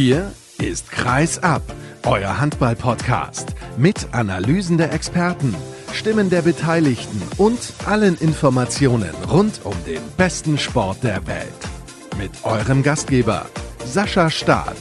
Hier ist Kreis ab, euer Handball-Podcast mit Analysen der Experten, Stimmen der Beteiligten und allen Informationen rund um den besten Sport der Welt. Mit eurem Gastgeber Sascha Staat.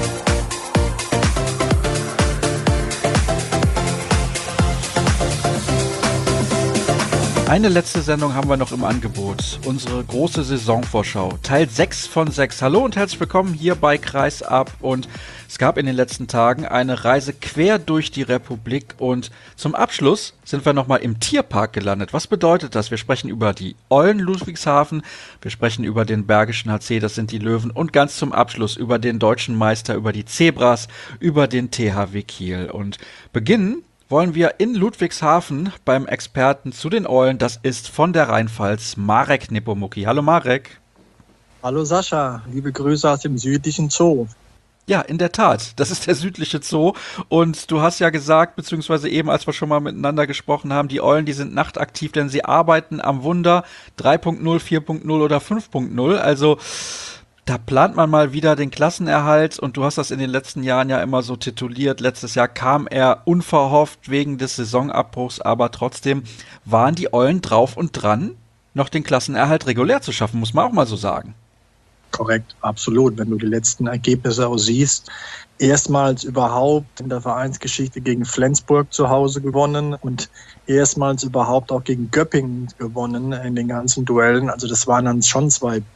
Eine letzte Sendung haben wir noch im Angebot. Unsere große Saisonvorschau. Teil 6 von 6. Hallo und herzlich willkommen hier bei Kreis ab. Und es gab in den letzten Tagen eine Reise quer durch die Republik. Und zum Abschluss sind wir nochmal im Tierpark gelandet. Was bedeutet das? Wir sprechen über die Eulen Ludwigshafen. Wir sprechen über den Bergischen HC, das sind die Löwen. Und ganz zum Abschluss über den deutschen Meister, über die Zebras, über den THW Kiel. Und beginnen wollen wir in Ludwigshafen beim Experten zu den Eulen. Das ist von der Rheinpfalz Marek Nepomuk. Hallo Marek. Hallo Sascha, liebe Grüße aus dem südlichen Zoo. Ja, in der Tat, das ist der südliche Zoo und du hast ja gesagt, beziehungsweise eben, als wir schon mal miteinander gesprochen haben, die Eulen, die sind nachtaktiv, denn sie arbeiten am Wunder 3.0, 4.0 oder 5.0, also da plant man mal wieder den Klassenerhalt und du hast das in den letzten Jahren ja immer so tituliert. Letztes Jahr kam er unverhofft wegen des Saisonabbruchs, aber trotzdem waren die Eulen drauf und dran, noch den Klassenerhalt regulär zu schaffen, muss man auch mal so sagen. Korrekt, absolut. Wenn du die letzten Ergebnisse auch siehst, erstmals überhaupt in der Vereinsgeschichte gegen Flensburg zu Hause gewonnen und erstmals überhaupt auch gegen Göppingen gewonnen in den ganzen Duellen. Also das waren dann schon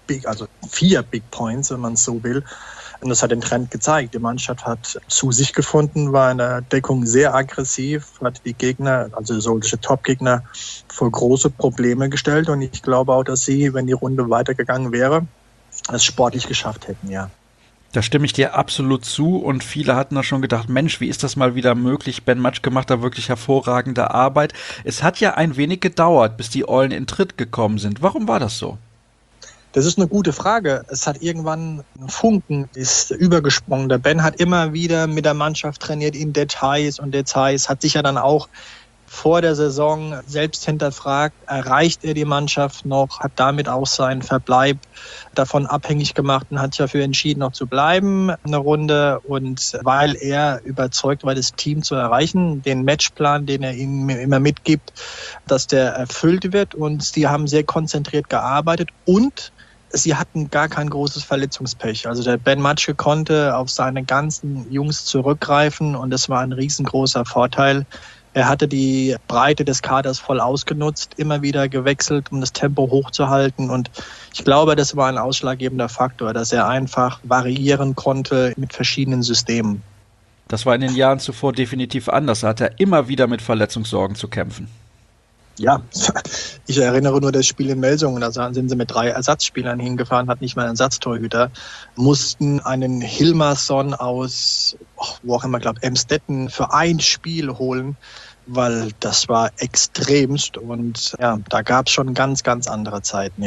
4 Big Points, wenn man es so will. Und das hat den Trend gezeigt. Die Mannschaft hat zu sich gefunden, war in der Deckung sehr aggressiv, hat die Gegner, also solche Top-Gegner, vor große Probleme gestellt. Und ich glaube auch, dass sie, wenn die Runde weitergegangen wäre, es sportlich geschafft hätten, ja. Da stimme ich dir absolut zu und viele hatten da schon gedacht, Mensch, wie ist das mal wieder möglich? Ben Matschke macht da wirklich hervorragende Arbeit. Es hat ja ein wenig gedauert, bis die Eulen in Tritt gekommen sind. Warum war das so? Das ist eine gute Frage. Es hat irgendwann ein Funken ist übergesprungen. Der Ben hat immer wieder mit der Mannschaft trainiert in Details, hat sich ja dann auch vor der Saison selbst hinterfragt, erreicht er die Mannschaft noch, hat damit auch seinen Verbleib davon abhängig gemacht und hat sich dafür entschieden, noch zu bleiben, eine Runde. Und weil er überzeugt war, das Team zu erreichen, den Matchplan, den er ihnen immer mitgibt, dass der erfüllt wird. Und sie haben sehr konzentriert gearbeitet und sie hatten gar kein großes Verletzungspech. Also der Ben Matschke konnte auf seine ganzen Jungs zurückgreifen und das war ein riesengroßer Vorteil. Er hatte die Breite des Kaders voll ausgenutzt, immer wieder gewechselt, um das Tempo hochzuhalten. Und ich glaube, das war ein ausschlaggebender Faktor, dass er einfach variieren konnte mit verschiedenen Systemen. Das war in den Jahren zuvor definitiv anders. Da hat er immer wieder mit Verletzungssorgen zu kämpfen. Ja, ich erinnere nur das Spiel in Melsungen, da sind sie mit 3 Ersatzspielern hingefahren, hat nicht mal einen Ersatztorhüter, mussten einen Hilmarsson aus, wo auch immer, Emstetten für ein Spiel holen, weil das war extremst und ja, da gab es schon ganz, ganz andere Zeiten, ja.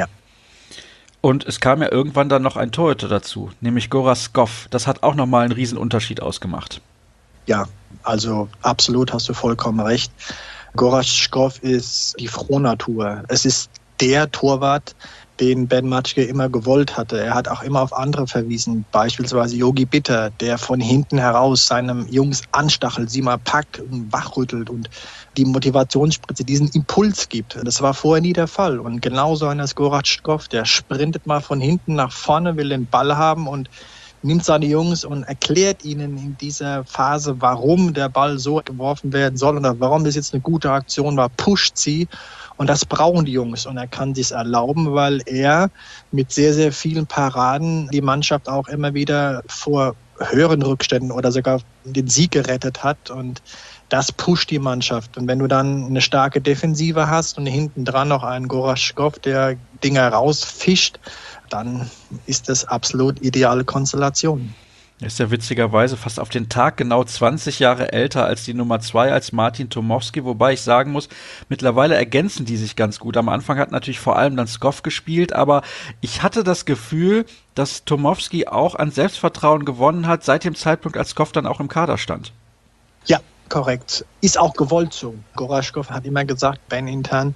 Und es kam ja irgendwann dann noch ein Torhüter dazu, nämlich Gorazd Skov. Das hat auch nochmal einen Riesenunterschied ausgemacht. Ja, also absolut, hast du vollkommen recht. Gorazd Skov ist die Frohnatur. Es ist der Torwart, den Ben Matschke immer gewollt hatte. Er hat auch immer auf andere verwiesen, beispielsweise Yogi Bitter, der von hinten heraus seinem Jungs anstachelt, sie mal packt und wachrüttelt und die Motivationsspritze, diesen Impuls gibt. Das war vorher nie der Fall. Und genauso einer ist Gorazd Skov, der sprintet mal von hinten nach vorne, will den Ball haben und nimmt seine Jungs und erklärt ihnen in dieser Phase, warum der Ball so geworfen werden soll oder warum das jetzt eine gute Aktion war, pusht sie. Und das brauchen die Jungs und er kann sich erlauben, weil er mit sehr, sehr vielen Paraden die Mannschaft auch immer wieder vor höheren Rückständen oder sogar den Sieg gerettet hat und das pusht die Mannschaft. Und wenn du dann eine starke Defensive hast und hinten dran noch einen Gorazd Skov, der Dinger rausfischt, dann ist das absolut ideale Konstellation. Er ist ja witzigerweise fast auf den Tag genau 20 Jahre älter als die Nummer 2, als Martin Tomowski, wobei ich sagen muss, mittlerweile ergänzen die sich ganz gut. Am Anfang hat natürlich vor allem dann Skov gespielt, aber ich hatte das Gefühl, dass Tomowski auch an Selbstvertrauen gewonnen hat, seit dem Zeitpunkt, als Skov dann auch im Kader stand. Ja, korrekt. Ist auch gewollt so. Gorazd Skov hat immer gesagt, Ben intern,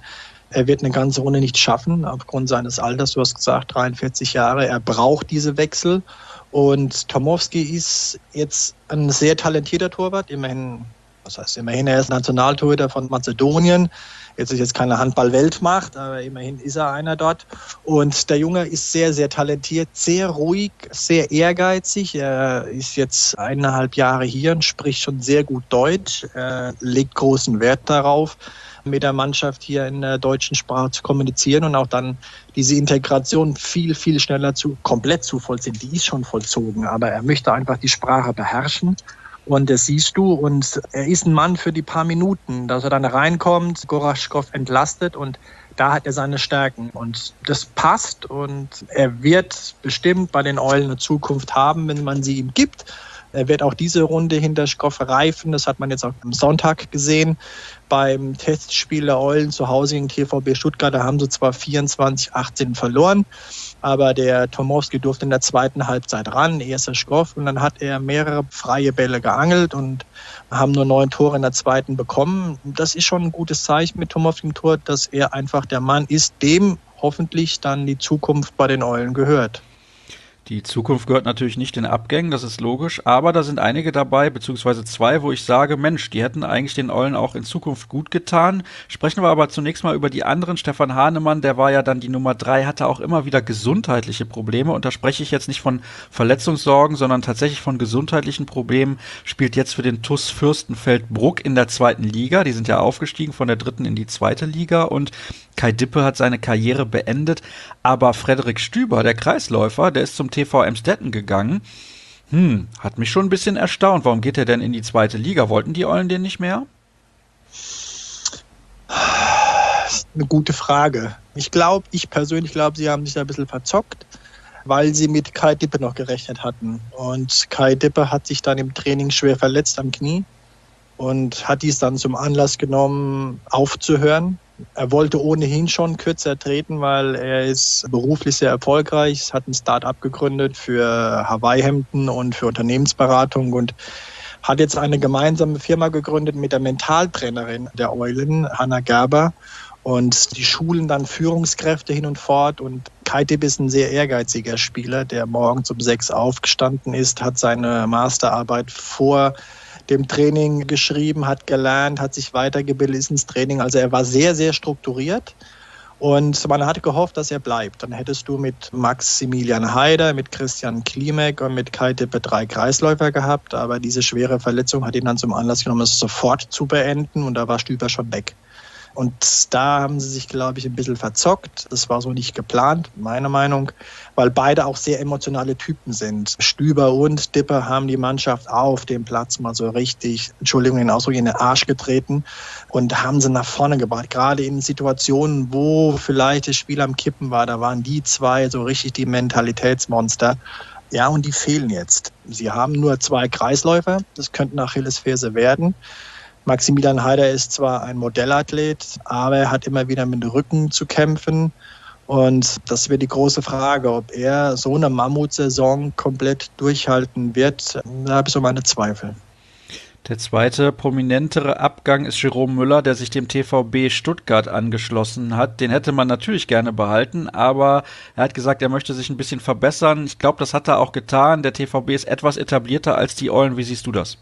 Er wird eine ganze Runde nicht schaffen, aufgrund seines Alters. Du hast gesagt, 43 Jahre. Er braucht diese Wechsel. Und Tomowski ist jetzt ein sehr talentierter Torwart. Immerhin, er ist Nationaltorhüter von Mazedonien. Jetzt ist jetzt keine Handball-Weltmacht, aber immerhin ist er einer dort. Und der Junge ist sehr, sehr talentiert, sehr ruhig, sehr ehrgeizig. Er ist jetzt 1,5 Jahre hier und spricht schon sehr gut Deutsch. Er legt großen Wert darauf, mit der Mannschaft hier in der deutschen Sprache zu kommunizieren und auch dann diese Integration viel, viel schneller komplett zu vollziehen. Die ist schon vollzogen, aber er möchte einfach die Sprache beherrschen. Und das siehst du, und er ist ein Mann für die paar Minuten, dass er dann reinkommt, Goraschkow entlastet, und da hat er seine Stärken. Und das passt, und er wird bestimmt bei den Eulen eine Zukunft haben, wenn man sie ihm gibt. Er wird auch diese Runde hinter Schkoff reifen. Das hat man jetzt auch am Sonntag gesehen beim Testspiel der Eulen zu Hause gegen TVB Stuttgart. Da haben sie zwar 24-18 verloren, aber der Tomowski durfte in der zweiten Halbzeit ran, erster Schkoff, und dann hat er mehrere freie Bälle geangelt und haben nur 9 Tore in der zweiten bekommen. Das ist schon ein gutes Zeichen mit Tomowski im Tor, dass er einfach der Mann ist, dem hoffentlich dann die Zukunft bei den Eulen gehört. Die Zukunft gehört natürlich nicht den Abgängen, das ist logisch, aber da sind einige dabei, beziehungsweise 2, wo ich sage, Mensch, die hätten eigentlich den Eulen auch in Zukunft gut getan. Sprechen wir aber zunächst mal über die anderen. Stefan Hahnemann, der war ja dann die Nummer 3, hatte auch immer wieder gesundheitliche Probleme, und da spreche ich jetzt nicht von Verletzungssorgen, sondern tatsächlich von gesundheitlichen Problemen, spielt jetzt für den TuS Fürstenfeldbruck in der 2. Liga, die sind ja aufgestiegen von der 3. in die 2. Liga, und Kai Dippe hat seine Karriere beendet, aber Frederik Stüber, der Kreisläufer, der ist zum TV Emstetten gegangen. Hat mich schon ein bisschen erstaunt. Warum geht er denn in die 2. Liga? Wollten die Eulen den nicht mehr? Das ist eine gute Frage. Ich persönlich glaube, sie haben sich da ein bisschen verzockt, weil sie mit Kai Dippe noch gerechnet hatten. Und Kai Dippe hat sich dann im Training schwer verletzt am Knie und hat dies dann zum Anlass genommen, aufzuhören. Er wollte ohnehin schon kürzer treten, weil er ist beruflich sehr erfolgreich, hat ein Start-up gegründet für Hawaii-Hemden und für Unternehmensberatung und hat jetzt eine gemeinsame Firma gegründet mit der Mentaltrainerin der Eulen, Hanna Gerber. Und die schulen dann Führungskräfte hin und fort. Und Kai Dippe ist ein sehr ehrgeiziger Spieler, der morgens um 6 aufgestanden ist, hat seine Masterarbeit vor dem Training geschrieben, hat gelernt, hat sich weitergebildet, ist ins Training. Also er war sehr, sehr strukturiert, und man hatte gehofft, dass er bleibt. Dann hättest du mit Maximilian Haider, mit Christian Klimek und mit Kai Dippe 3 Kreisläufer gehabt, aber diese schwere Verletzung hat ihn dann zum Anlass genommen, es sofort zu beenden, und da war Stüber schon weg. Und da haben sie sich, glaube ich, ein bisschen verzockt. Das war so nicht geplant, meiner Meinung, weil beide auch sehr emotionale Typen sind. Stüber und Dippe haben die Mannschaft auf dem Platz mal so richtig, Entschuldigung den Ausdruck, in den Arsch getreten und haben sie nach vorne gebracht. Gerade in Situationen, wo vielleicht das Spiel am Kippen war, da waren die 2 so richtig die Mentalitätsmonster. Ja, und die fehlen jetzt. Sie haben nur 2 Kreisläufer, das könnten Achillesferse werden. Maximilian Haider ist zwar ein Modellathlet, aber er hat immer wieder mit dem Rücken zu kämpfen. Und das wird die große Frage, ob er so eine Mammutsaison komplett durchhalten wird. Da habe ich so meine Zweifel. Der zweite prominentere Abgang ist Jerome Müller, der sich dem TVB Stuttgart angeschlossen hat. Den hätte man natürlich gerne behalten, aber er hat gesagt, er möchte sich ein bisschen verbessern. Ich glaube, das hat er auch getan. Der TVB ist etwas etablierter als die Eulen. Wie siehst du das?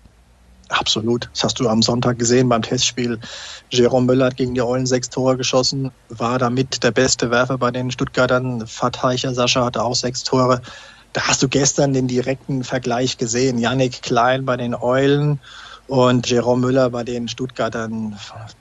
Absolut. Das hast du am Sonntag gesehen beim Testspiel. Jerome Müller hat gegen die Eulen 6 Tore geschossen, war damit der beste Werfer bei den Stuttgartern. Fatteicher Sascha hatte auch 6 Tore. Da hast du gestern den direkten Vergleich gesehen. Yannick Klein bei den Eulen und Jerome Müller bei den Stuttgartern.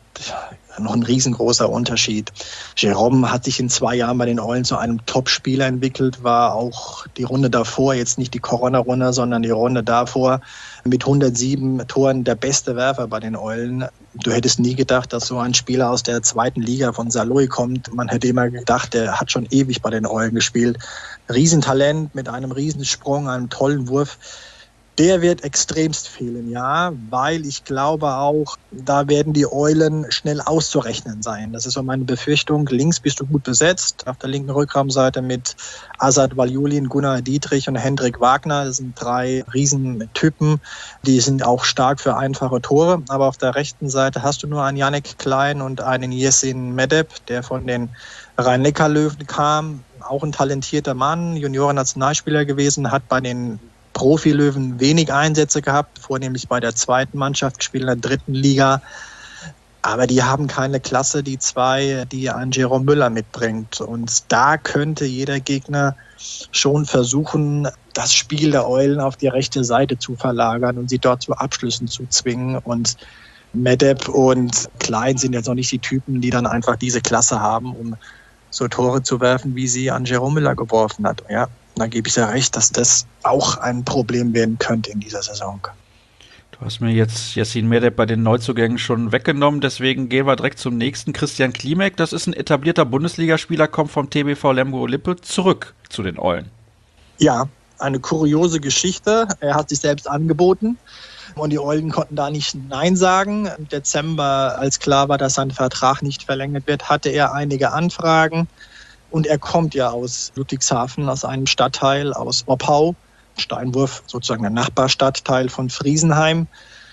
Noch ein riesengroßer Unterschied. Jerome hat sich in 2 Jahren bei den Eulen zu einem Top-Spieler entwickelt, war auch die Runde davor, jetzt nicht die Corona-Runde, sondern die Runde davor, mit 107 Toren der beste Werfer bei den Eulen. Du hättest nie gedacht, dass so ein Spieler aus der 2. Liga von Saarlouis kommt. Man hätte immer gedacht, der hat schon ewig bei den Eulen gespielt. Riesentalent mit einem Riesensprung, einem tollen Wurf. Der wird extremst fehlen, ja, weil ich glaube auch, da werden die Eulen schnell auszurechnen sein. Das ist so meine Befürchtung. Links bist du gut besetzt, auf der linken Rückraumseite mit Azad Valjulin, Gunnar Dietrich und Hendrik Wagner. Das sind 3 Riesentypen, die sind auch stark für einfache Tore. Aber auf der rechten Seite hast du nur einen Yannick Klein und einen Yesin Medeb, der von den Rhein-Neckar-Löwen kam. Auch ein talentierter Mann, Junioren-Nationalspieler gewesen, hat bei den Profilöwen wenig Einsätze gehabt, vornehmlich bei der zweiten Mannschaft, gespielt in der 3. Liga. Aber die haben keine Klasse, die 2, die ein Jerome Müller mitbringt. Und da könnte jeder Gegner schon versuchen, das Spiel der Eulen auf die rechte Seite zu verlagern und sie dort zu Abschlüssen zu zwingen. Und Medeb und Klein sind jetzt noch nicht die Typen, die dann einfach diese Klasse haben, um so Tore zu werfen, wie sie an Jerome Müller geworfen hat. Ja. Da gebe ich ja recht, dass das auch ein Problem werden könnte in dieser Saison. Du hast mir jetzt Yesin Medeb bei den Neuzugängen schon weggenommen, deswegen gehen wir direkt zum nächsten. Christian Klimek, das ist ein etablierter Bundesligaspieler, kommt vom TBV Lemgo-Lippe zurück zu den Eulen. Ja, eine kuriose Geschichte. Er hat sich selbst angeboten und die Eulen konnten da nicht Nein sagen. Im Dezember, als klar war, dass sein Vertrag nicht verlängert wird, hatte er einige Anfragen. Und er kommt ja aus Ludwigshafen, aus einem Stadtteil, aus Oppau, Steinwurf, sozusagen der Nachbarstadtteil von Friesenheim.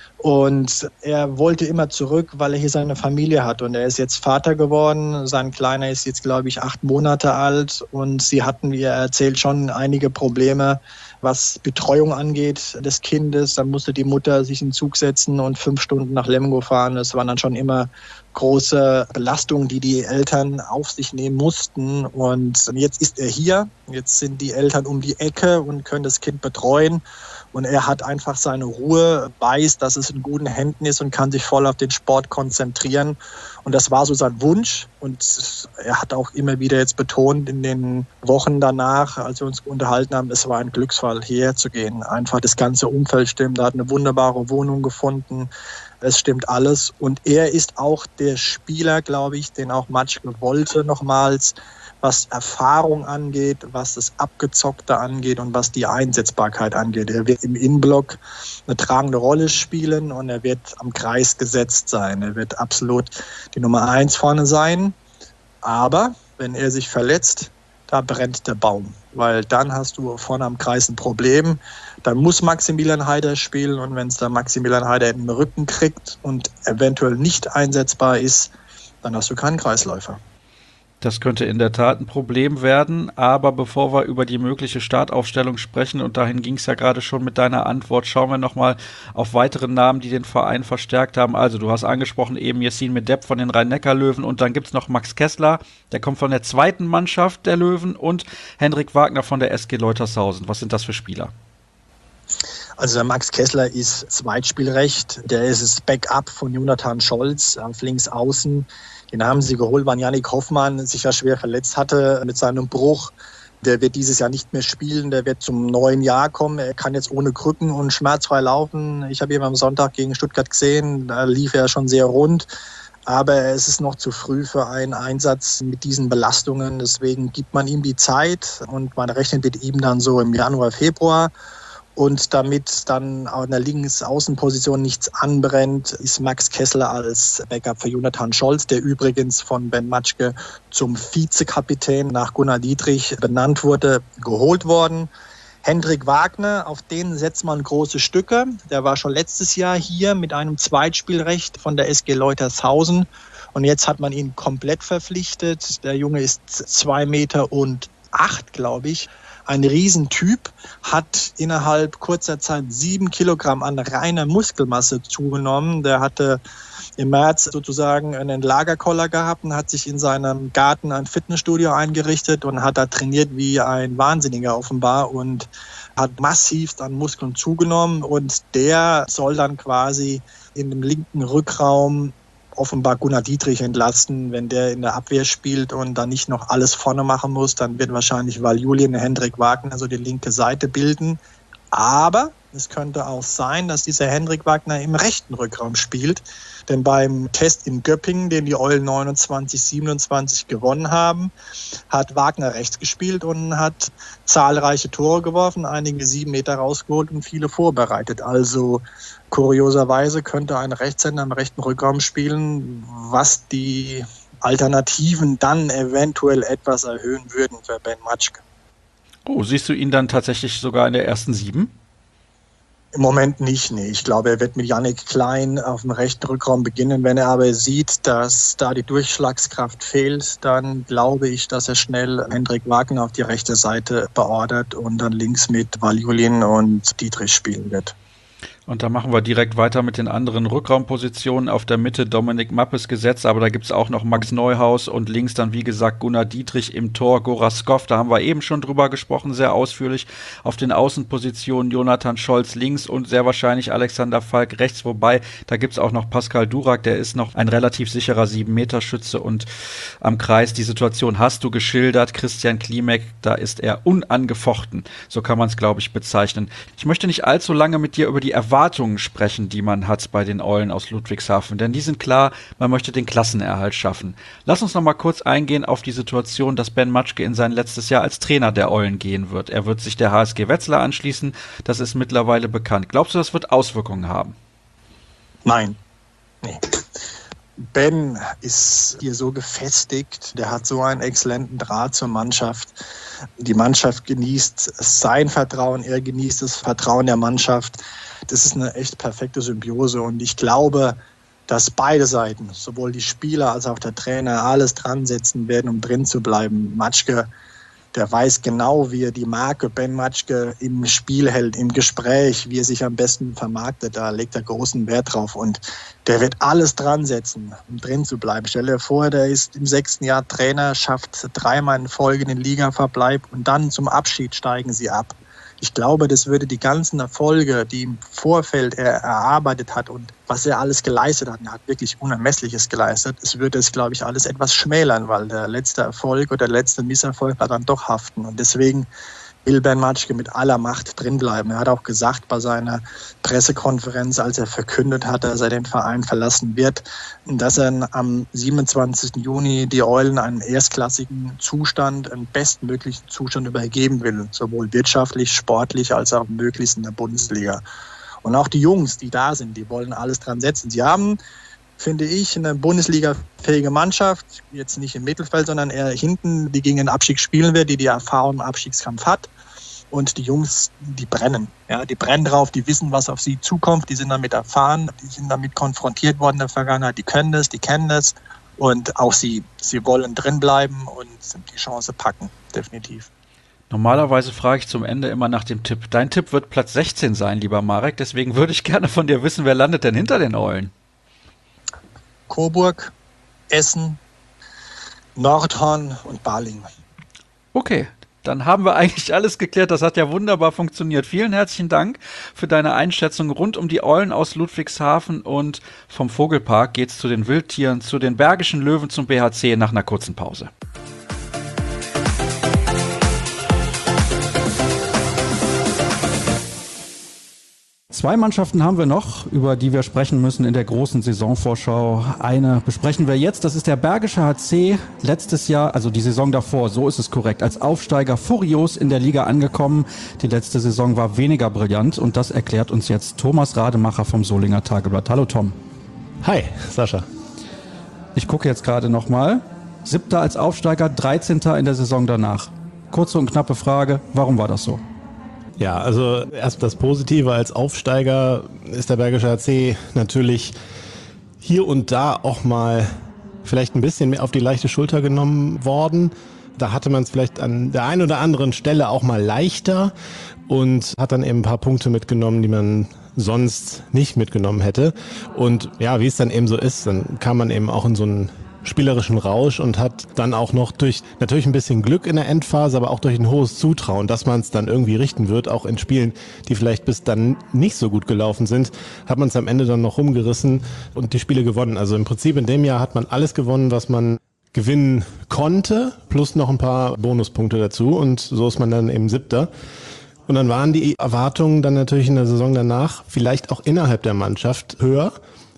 Und er wollte immer zurück, weil er hier seine Familie hat. Und er ist jetzt Vater geworden. Sein Kleiner ist jetzt, glaube ich, 8 Monate alt. Und sie hatten, wie er erzählt, schon einige Probleme, was Betreuung angeht des Kindes. Dann musste die Mutter sich in den Zug setzen und 5 Stunden nach Lemgo fahren. Das waren dann schon immer große Belastungen, die die Eltern auf sich nehmen mussten. Und jetzt ist er hier. Jetzt sind die Eltern um die Ecke und können das Kind betreuen. Und er hat einfach seine Ruhe, weiß, dass es in guten Händen ist und kann sich voll auf den Sport konzentrieren. Und das war so sein Wunsch. Und er hat auch immer wieder jetzt betont in den Wochen danach, als wir uns unterhalten haben, es war ein Glücksfall, hierher zu gehen. Einfach das ganze Umfeld stimmt. Er hat eine wunderbare Wohnung gefunden. Es stimmt alles. Und er ist auch der Spieler, glaube ich, den auch Matschke wollte nochmals, was Erfahrung angeht, was das Abgezockte angeht und was die Einsetzbarkeit angeht. Er wird im Innenblock eine tragende Rolle spielen und er wird am Kreis gesetzt sein. Er wird absolut die Nummer 1 vorne sein. Aber wenn er sich verletzt, da brennt der Baum. Weil dann hast du vorne am Kreis ein Problem. Dann muss Maximilian Heider spielen und wenn es dann Maximilian Heider in den Rücken kriegt und eventuell nicht einsetzbar ist, dann hast du keinen Kreisläufer. Das könnte in der Tat ein Problem werden, aber bevor wir über die mögliche Startaufstellung sprechen, und dahin ging es ja gerade schon mit deiner Antwort, schauen wir nochmal auf weitere Namen, die den Verein verstärkt haben. Also du hast angesprochen eben Yesin Medeb von den Rhein-Neckar-Löwen und dann gibt es noch Max Kessler, der kommt von der zweiten Mannschaft der Löwen und Hendrik Wagner von der SG Leutershausen. Was sind das für Spieler? Also der Max Kessler ist Zweitspielrecht, der ist das Backup von Jonathan Scholz auf links außen. Den haben sie geholt, weil Yannick Hoffmann sich ja schwer verletzt hatte mit seinem Bruch. Der wird dieses Jahr nicht mehr spielen, der wird zum neuen Jahr kommen. Er kann jetzt ohne Krücken und schmerzfrei laufen. Ich habe ihn am Sonntag gegen Stuttgart gesehen, da lief er schon sehr rund. Aber es ist noch zu früh für einen Einsatz mit diesen Belastungen. Deswegen gibt man ihm die Zeit und man rechnet mit ihm dann so im Januar, Februar. Und damit dann an der Linksaußenposition nichts anbrennt, ist Max Kessler als Backup für Jonathan Scholz, der übrigens von Ben Matschke zum Vizekapitän nach Gunnar Dietrich benannt wurde, geholt worden. Hendrik Wagner, auf den setzt man große Stücke. Der war schon letztes Jahr hier mit einem Zweitspielrecht von der SG Leutershausen. Und jetzt hat man ihn komplett verpflichtet. Der Junge ist 2,8 Meter, glaube ich. Ein Riesentyp, hat innerhalb kurzer Zeit 7 Kilogramm an reiner Muskelmasse zugenommen. Der hatte im März sozusagen einen Lagerkoller gehabt und hat sich in seinem Garten ein Fitnessstudio eingerichtet und hat da trainiert wie ein Wahnsinniger offenbar und hat massiv an Muskeln zugenommen. Und der soll dann quasi in dem linken Rückraum offenbar Gunnar Dietrich entlasten, wenn der in der Abwehr spielt und dann nicht noch alles vorne machen muss, dann wird wahrscheinlich Valjulin, Hendrik Wagner so die linke Seite bilden. Aber Es könnte auch sein, dass dieser Hendrik Wagner im rechten Rückraum spielt. Denn beim Test in Göppingen, den die Eulen 29-27 gewonnen haben, hat Wagner rechts gespielt und hat zahlreiche Tore geworfen, einige 7 Meter rausgeholt und viele vorbereitet. Also kurioserweise könnte ein Rechtshänder im rechten Rückraum spielen, was die Alternativen dann eventuell etwas erhöhen würden für Ben Matschke. Oh, siehst du ihn dann tatsächlich sogar in der ersten 7? Im Moment nicht, nee. Ich glaube, er wird mit Yannick Klein auf dem rechten Rückraum beginnen. Wenn er aber sieht, dass da die Durchschlagskraft fehlt, dann glaube ich, dass er schnell Hendrik Wagner auf die rechte Seite beordert und dann links mit Valjulin und Dietrich spielen wird. Und da machen wir direkt weiter mit den anderen Rückraumpositionen. Auf der Mitte Dominik Mappes gesetzt, aber da gibt's auch noch Max Neuhaus und links dann, wie gesagt, Gunnar Dietrich im Tor, Goraskov, da haben wir eben schon drüber gesprochen, sehr ausführlich. Auf den Außenpositionen Jonathan Scholz links und sehr wahrscheinlich Alexander Falk rechts, wobei da gibt's auch noch Pascal Durak, der ist noch ein relativ sicherer 7-Meter-Schütze und am Kreis, die Situation hast du geschildert, Christian Klimek, da ist er unangefochten, so kann man es, glaube ich, bezeichnen. Ich möchte nicht allzu lange mit dir über die Erwartungen sprechen, die man hat bei den Eulen aus Ludwigshafen, denn die sind klar, man möchte den Klassenerhalt schaffen. Lass uns noch mal kurz eingehen auf die Situation, dass Ben Matschke in sein letztes Jahr als Trainer der Eulen gehen wird. Er wird sich der HSG Wetzlar anschließen, das ist mittlerweile bekannt. Glaubst du, das wird Auswirkungen haben? Nein, nee. Ben ist hier so gefestigt, der hat so einen exzellenten Draht zur Mannschaft. Die Mannschaft genießt sein Vertrauen, er genießt das Vertrauen der Mannschaft. Das ist eine echt perfekte Symbiose und ich glaube, dass beide Seiten, sowohl die Spieler als auch der Trainer, alles dran setzen werden, um drin zu bleiben. Matschke, der weiß genau, wie er die Marke Ben Matschke im Spiel hält, im Gespräch, wie er sich am besten vermarktet. Da legt er großen Wert drauf und der wird alles dran setzen, um drin zu bleiben. Stell dir vor, der ist im 6. Jahr Trainer, schafft 3-mal in Folge den Ligaverbleib und dann zum Abschied steigen sie ab. Ich glaube, das würde die ganzen Erfolge, die im Vorfeld er erarbeitet hat und was er alles geleistet hat, er hat wirklich Unermessliches geleistet, es würde es, glaube ich, alles etwas schmälern, weil der letzte Erfolg oder der letzte Misserfolg war dann doch haften. Und deswegen will Ben Matschke mit aller Macht drinbleiben. Er hat auch gesagt bei seiner Pressekonferenz, als er verkündet hat, dass er den Verein verlassen wird, dass er am 27. Juni die Eulen einen erstklassigen Zustand, einen bestmöglichen Zustand übergeben will, sowohl wirtschaftlich, sportlich als auch möglichst in der Bundesliga. Und auch die Jungs, die da sind, die wollen alles dran setzen. Sie haben, finde ich, eine Bundesliga-fähige Mannschaft, jetzt nicht im Mittelfeld, sondern eher hinten, die gegen den Abstieg spielen wird, die Erfahrung im Abstiegskampf hat. Und die Jungs, die brennen. Ja, die brennen drauf, die wissen, was auf sie zukommt, die sind damit erfahren, die sind damit konfrontiert worden in der Vergangenheit, die können das, die kennen das. Und auch sie wollen drinbleiben und die Chance packen, definitiv. Normalerweise frage ich zum Ende immer nach dem Tipp. Dein Tipp wird Platz 16 sein, lieber Marek, deswegen würde ich gerne von dir wissen, wer landet denn hinter den Eulen? Coburg, Essen, Nordhorn und Balingen. Okay, dann haben wir eigentlich alles geklärt. Das hat ja wunderbar funktioniert. Vielen herzlichen Dank für deine Einschätzung rund um die Eulen aus Ludwigshafen und vom Vogelpark geht's zu den Wildtieren, zu den Bergischen Löwen, zum BHC nach einer kurzen Pause. Zwei Mannschaften haben wir noch, über die wir sprechen müssen in der großen Saisonvorschau. Eine besprechen wir jetzt, das ist der Bergische HC, letztes Jahr, also die Saison davor, so ist es korrekt, als Aufsteiger furios in der Liga angekommen. Die letzte Saison war weniger brillant und das erklärt uns jetzt Thomas Rademacher vom Solinger Tageblatt. Hallo Tom. Hi, Sascha. Ich gucke jetzt gerade nochmal. 7. als Aufsteiger, 13. in der Saison danach. Kurze und knappe Frage, warum war das so? Ja, also erst das Positive, als Aufsteiger ist der Bergische HC natürlich hier und da auch mal vielleicht ein bisschen mehr auf die leichte Schulter genommen worden. Da hatte man es vielleicht an der einen oder anderen Stelle auch mal leichter und hat dann eben ein paar Punkte mitgenommen, die man sonst nicht mitgenommen hätte. Und ja, wie es dann eben so ist, dann kam man eben auch in so einen spielerischen Rausch und hat dann auch noch durch natürlich ein bisschen Glück in der Endphase, aber auch durch ein hohes Zutrauen, dass man es dann irgendwie richten wird, auch in Spielen, die vielleicht bis dann nicht so gut gelaufen sind, hat man es am Ende dann noch rumgerissen und die Spiele gewonnen. Also im Prinzip in dem Jahr hat man alles gewonnen, was man gewinnen konnte, plus noch ein paar Bonuspunkte dazu und so ist man dann eben 7. Und dann waren die Erwartungen dann natürlich in der Saison danach vielleicht auch innerhalb der Mannschaft höher.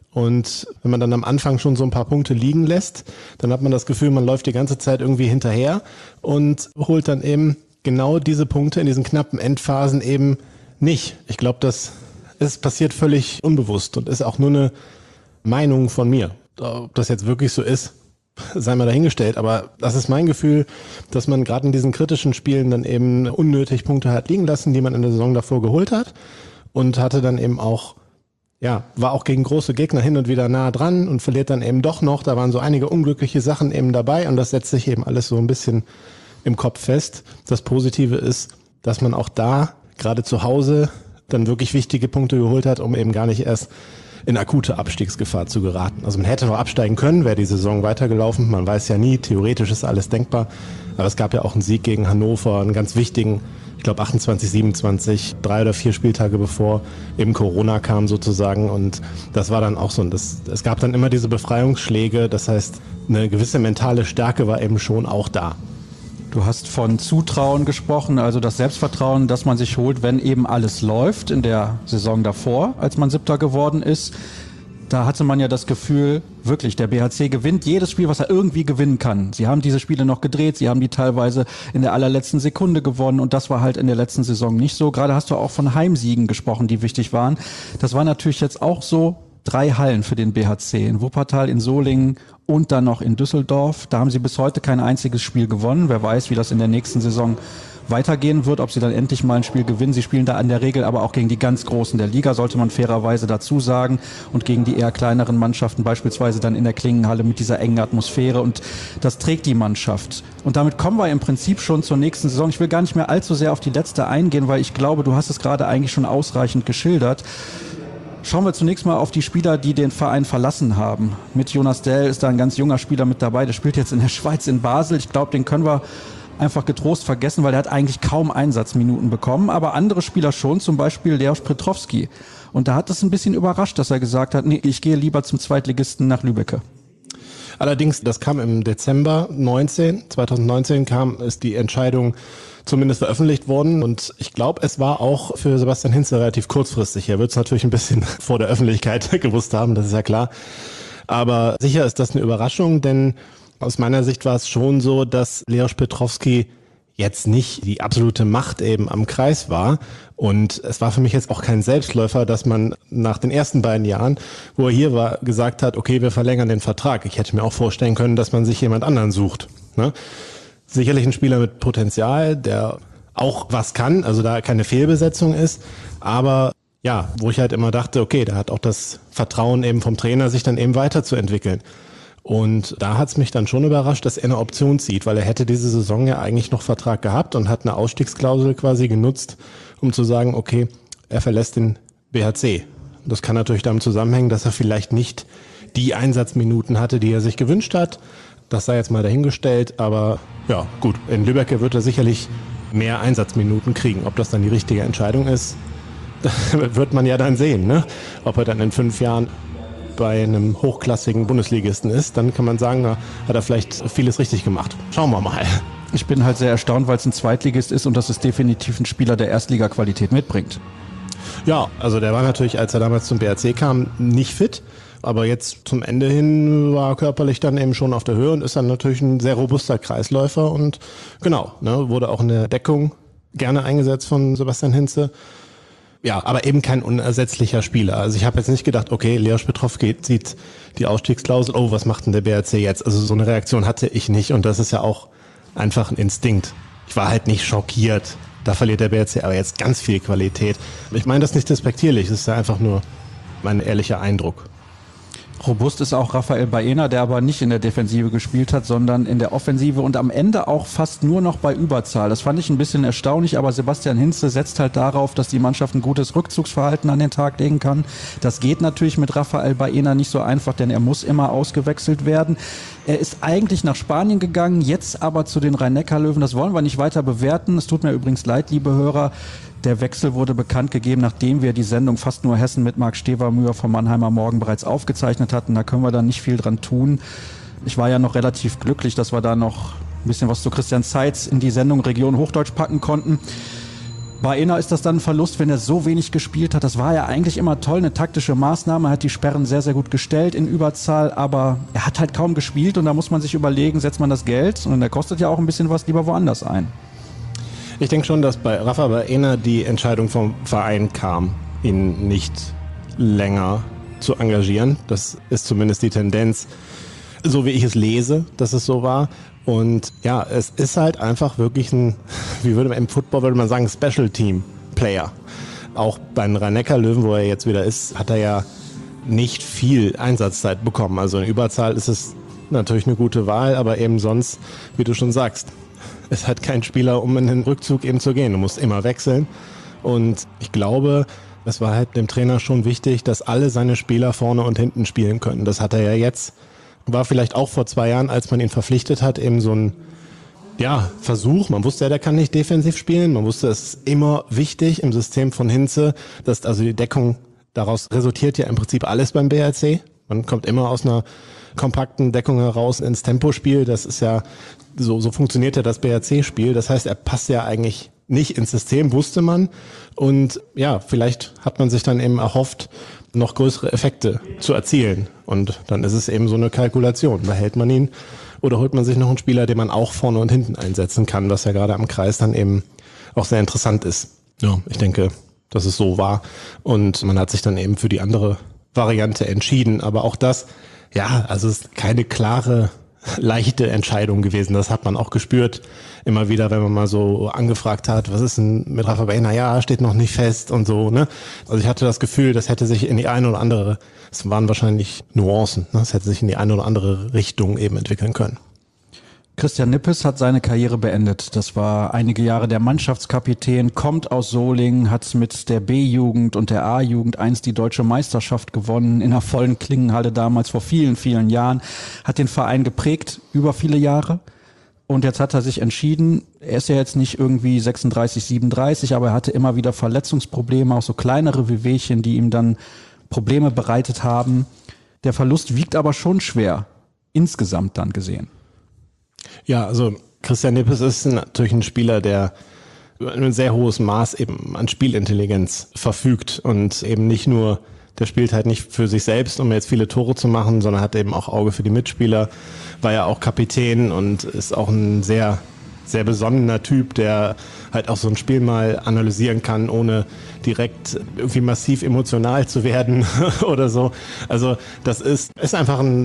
Und wenn man dann am Anfang schon so ein paar Punkte liegen lässt, dann hat man das Gefühl, man läuft die ganze Zeit irgendwie hinterher und holt dann eben genau diese Punkte in diesen knappen Endphasen eben nicht. Ich glaube, das ist passiert völlig unbewusst und ist auch nur eine Meinung von mir. Ob das jetzt wirklich so ist, sei mal dahingestellt, aber das ist mein Gefühl, dass man gerade in diesen kritischen Spielen dann eben unnötig Punkte hat liegen lassen, die man in der Saison davor geholt hat und hatte dann eben auch, ja, war auch gegen große Gegner hin und wieder nah dran und verliert dann eben doch noch. Da waren so einige unglückliche Sachen eben dabei und das setzt sich eben alles so ein bisschen im Kopf fest. Das Positive ist, dass man auch da, gerade zu Hause, dann wirklich wichtige Punkte geholt hat, um eben gar nicht erst in akute Abstiegsgefahr zu geraten. Also man hätte noch absteigen können, wäre die Saison weitergelaufen. Man weiß ja nie, theoretisch ist alles denkbar. Aber es gab ja auch einen Sieg gegen Hannover, einen ganz wichtigen, ich glaube 28, 27, 3 oder 4 Spieltage bevor eben Corona kam sozusagen. Und das war dann auch so. Es gab dann immer diese Befreiungsschläge. Das heißt, eine gewisse mentale Stärke war eben schon auch da. Du hast von Zutrauen gesprochen, also das Selbstvertrauen, das man sich holt, wenn eben alles läuft. In der Saison davor, als man 7. geworden ist, da hatte man ja das Gefühl, wirklich, der BHC gewinnt jedes Spiel, was er irgendwie gewinnen kann. Sie haben diese Spiele noch gedreht, sie haben die teilweise in der allerletzten Sekunde gewonnen und das war halt in der letzten Saison nicht so. Gerade hast du auch von Heimsiegen gesprochen, die wichtig waren. Das war natürlich jetzt auch so. 3 Hallen für den BHC, in Wuppertal, in Solingen und dann noch in Düsseldorf. Da haben sie bis heute kein einziges Spiel gewonnen. Wer weiß, wie das in der nächsten Saison weitergehen wird, ob sie dann endlich mal ein Spiel gewinnen. Sie spielen da in der Regel aber auch gegen die ganz Großen der Liga, sollte man fairerweise dazu sagen. Und gegen die eher kleineren Mannschaften, beispielsweise dann in der Klingenhalle mit dieser engen Atmosphäre. Und das trägt die Mannschaft. Und damit kommen wir im Prinzip schon zur nächsten Saison. Ich will gar nicht mehr allzu sehr auf die letzte eingehen, weil ich glaube, du hast es gerade eigentlich schon ausreichend geschildert. Schauen wir zunächst mal auf die Spieler, die den Verein verlassen haben. Mit Jonas Dell ist da ein ganz junger Spieler mit dabei, der spielt jetzt in der Schweiz in Basel. Ich glaube, den können wir einfach getrost vergessen, weil der hat eigentlich kaum Einsatzminuten bekommen. Aber andere Spieler schon, zum Beispiel Leoš Petrovský. Und da hat es ein bisschen überrascht, dass er gesagt hat, nee, ich gehe lieber zum Zweitligisten nach Lübbecke. Allerdings, das kam im Dezember 2019 ist die Entscheidung zumindest veröffentlicht worden und ich glaube, es war auch für Sebastian Hinze relativ kurzfristig. Er wird es natürlich ein bisschen vor der Öffentlichkeit gewusst haben, das ist ja klar. Aber sicher ist das eine Überraschung, denn aus meiner Sicht war es schon so, dass Leoš Petrovský jetzt nicht die absolute Macht eben am Kreis war. Und es war für mich jetzt auch kein Selbstläufer, dass man nach den ersten beiden Jahren, wo er hier war, gesagt hat, okay, wir verlängern den Vertrag. Ich hätte mir auch vorstellen können, dass man sich jemand anderen sucht. Ne? Sicherlich ein Spieler mit Potenzial, der auch was kann, also da keine Fehlbesetzung ist. Aber ja, wo ich halt immer dachte, okay, der hat auch das Vertrauen eben vom Trainer, sich dann eben weiterzuentwickeln. Und da hat's mich dann schon überrascht, dass er eine Option zieht, weil er hätte diese Saison ja eigentlich noch Vertrag gehabt und hat eine Ausstiegsklausel quasi genutzt, um zu sagen, okay, er verlässt den BHC. Das kann natürlich damit zusammenhängen, dass er vielleicht nicht die Einsatzminuten hatte, die er sich gewünscht hat. Das sei jetzt mal dahingestellt, aber ja, gut, in Lübbecke wird er sicherlich mehr Einsatzminuten kriegen. Ob das dann die richtige Entscheidung ist, wird man ja dann sehen, ne? Ob er dann in 5 Jahren bei einem hochklassigen Bundesligisten ist, dann kann man sagen, da hat er vielleicht vieles richtig gemacht. Schauen wir mal. Ich bin halt sehr erstaunt, weil es ein Zweitligist ist und das ist definitiv ein Spieler, der Erstliga-Qualität mitbringt. Ja, also der war natürlich, als er damals zum BRC kam, nicht fit, aber jetzt zum Ende hin war er körperlich dann eben schon auf der Höhe und ist dann natürlich ein sehr robuster Kreisläufer und genau, ne, wurde auch in der Deckung gerne eingesetzt von Sebastian Hinze. Ja, aber eben kein unersetzlicher Spieler. Also ich habe jetzt nicht gedacht, okay, Leoš Petrovský zieht die Ausstiegsklausel, oh, was macht denn der BRC jetzt? Also so eine Reaktion hatte ich nicht und das ist ja auch einfach ein Instinkt. Ich war halt nicht schockiert, da verliert der BRC aber jetzt ganz viel Qualität. Ich meine das nicht despektierlich, es ist ja einfach nur mein ehrlicher Eindruck. Robust ist auch Rafael Baena, der aber nicht in der Defensive gespielt hat, sondern in der Offensive und am Ende auch fast nur noch bei Überzahl. Das fand ich ein bisschen erstaunlich, aber Sebastian Hinze setzt halt darauf, dass die Mannschaft ein gutes Rückzugsverhalten an den Tag legen kann. Das geht natürlich mit Rafael Baena nicht so einfach, denn er muss immer ausgewechselt werden. Er ist eigentlich nach Spanien gegangen, jetzt aber zu den Rhein-Neckar-Löwen. Das wollen wir nicht weiter bewerten. Es tut mir übrigens leid, liebe Hörer. Der Wechsel wurde bekannt gegeben, nachdem wir die Sendung Fast nur Hessen mit Marc Stevermüher vom Mannheimer Morgen bereits aufgezeichnet hatten. Da können wir dann nicht viel dran tun. Ich war ja noch relativ glücklich, dass wir da noch ein bisschen was zu Christian Zeitz in die Sendung Region Hochdeutsch packen konnten. Bei Ehner ist das dann ein Verlust, wenn er so wenig gespielt hat. Das war ja eigentlich immer toll, eine taktische Maßnahme. Er hat die Sperren sehr, sehr gut gestellt in Überzahl, aber er hat halt kaum gespielt und da muss man sich überlegen, setzt man das Geld, und der kostet ja auch ein bisschen was, lieber woanders ein. Ich denke schon, dass bei Rafa Baena die Entscheidung vom Verein kam, ihn nicht länger zu engagieren. Das ist zumindest die Tendenz, so wie ich es lese, dass es so war. Und ja, es ist halt einfach wirklich ein, im Football würde man sagen, Special Team Player. Auch bei den Rhein-Neckar-Löwen, wo er jetzt wieder ist, hat er ja nicht viel Einsatzzeit bekommen. Also in Überzahl ist es natürlich eine gute Wahl, aber eben sonst, wie du schon sagst, es hat kein Spieler, um in den Rückzug eben zu gehen. Du musst immer wechseln. Und ich glaube, es war halt dem Trainer schon wichtig, dass alle seine Spieler vorne und hinten spielen können. Das hat er ja jetzt. War vielleicht auch vor 2 Jahren, als man ihn verpflichtet hat, eben so ein Versuch. Man wusste ja, der kann nicht defensiv spielen. Man wusste, es ist immer wichtig im System von Hinze, dass also die Deckung, daraus resultiert ja im Prinzip alles beim BRC. Man kommt immer aus einer kompakten Deckung heraus ins Tempospiel. Das ist ja, so funktioniert ja das BRC-Spiel. Das heißt, er passt ja eigentlich nicht ins System, wusste man. Und ja, vielleicht hat man sich dann eben erhofft, noch größere Effekte zu erzielen. Und dann ist es eben so eine Kalkulation. Behält man ihn oder holt man sich noch einen Spieler, den man auch vorne und hinten einsetzen kann, was ja gerade am Kreis dann eben auch sehr interessant ist. Ja, ich denke, dass es so war. Und man hat sich dann eben für die andere Variante entschieden. Aber auch das, also es ist keine klare, leichte Entscheidung gewesen. Das hat man auch gespürt. Immer wieder, wenn man mal so angefragt hat, was ist denn mit Rafa Baena? Ja, steht noch nicht fest und so, ne? Also ich hatte das Gefühl, das hätte sich in die eine oder andere, es waren wahrscheinlich Nuancen, ne? Es hätte sich in die eine oder andere Richtung eben entwickeln können. Christian Nippes hat seine Karriere beendet. Das war einige Jahre der Mannschaftskapitän, kommt aus Solingen, hat mit der B-Jugend und der A-Jugend einst die deutsche Meisterschaft gewonnen, in der vollen Klingenhalle damals vor vielen, vielen Jahren, hat den Verein geprägt über viele Jahre. Und jetzt hat er sich entschieden, er ist ja jetzt nicht irgendwie 36, 37, aber er hatte immer wieder Verletzungsprobleme, auch so kleinere Wehwehchen, die ihm dann Probleme bereitet haben. Der Verlust wiegt aber schon schwer, insgesamt dann gesehen. Ja, also Christian Nippes ist natürlich ein Spieler, der ein sehr hohes Maß eben an Spielintelligenz verfügt und eben nicht nur, der spielt halt nicht für sich selbst, um jetzt viele Tore zu machen, sondern hat eben auch Auge für die Mitspieler, war ja auch Kapitän und ist auch ein sehr, sehr besonnener Typ, der halt auch so ein Spiel mal analysieren kann, ohne direkt irgendwie massiv emotional zu werden oder so. Also das ist einfach ein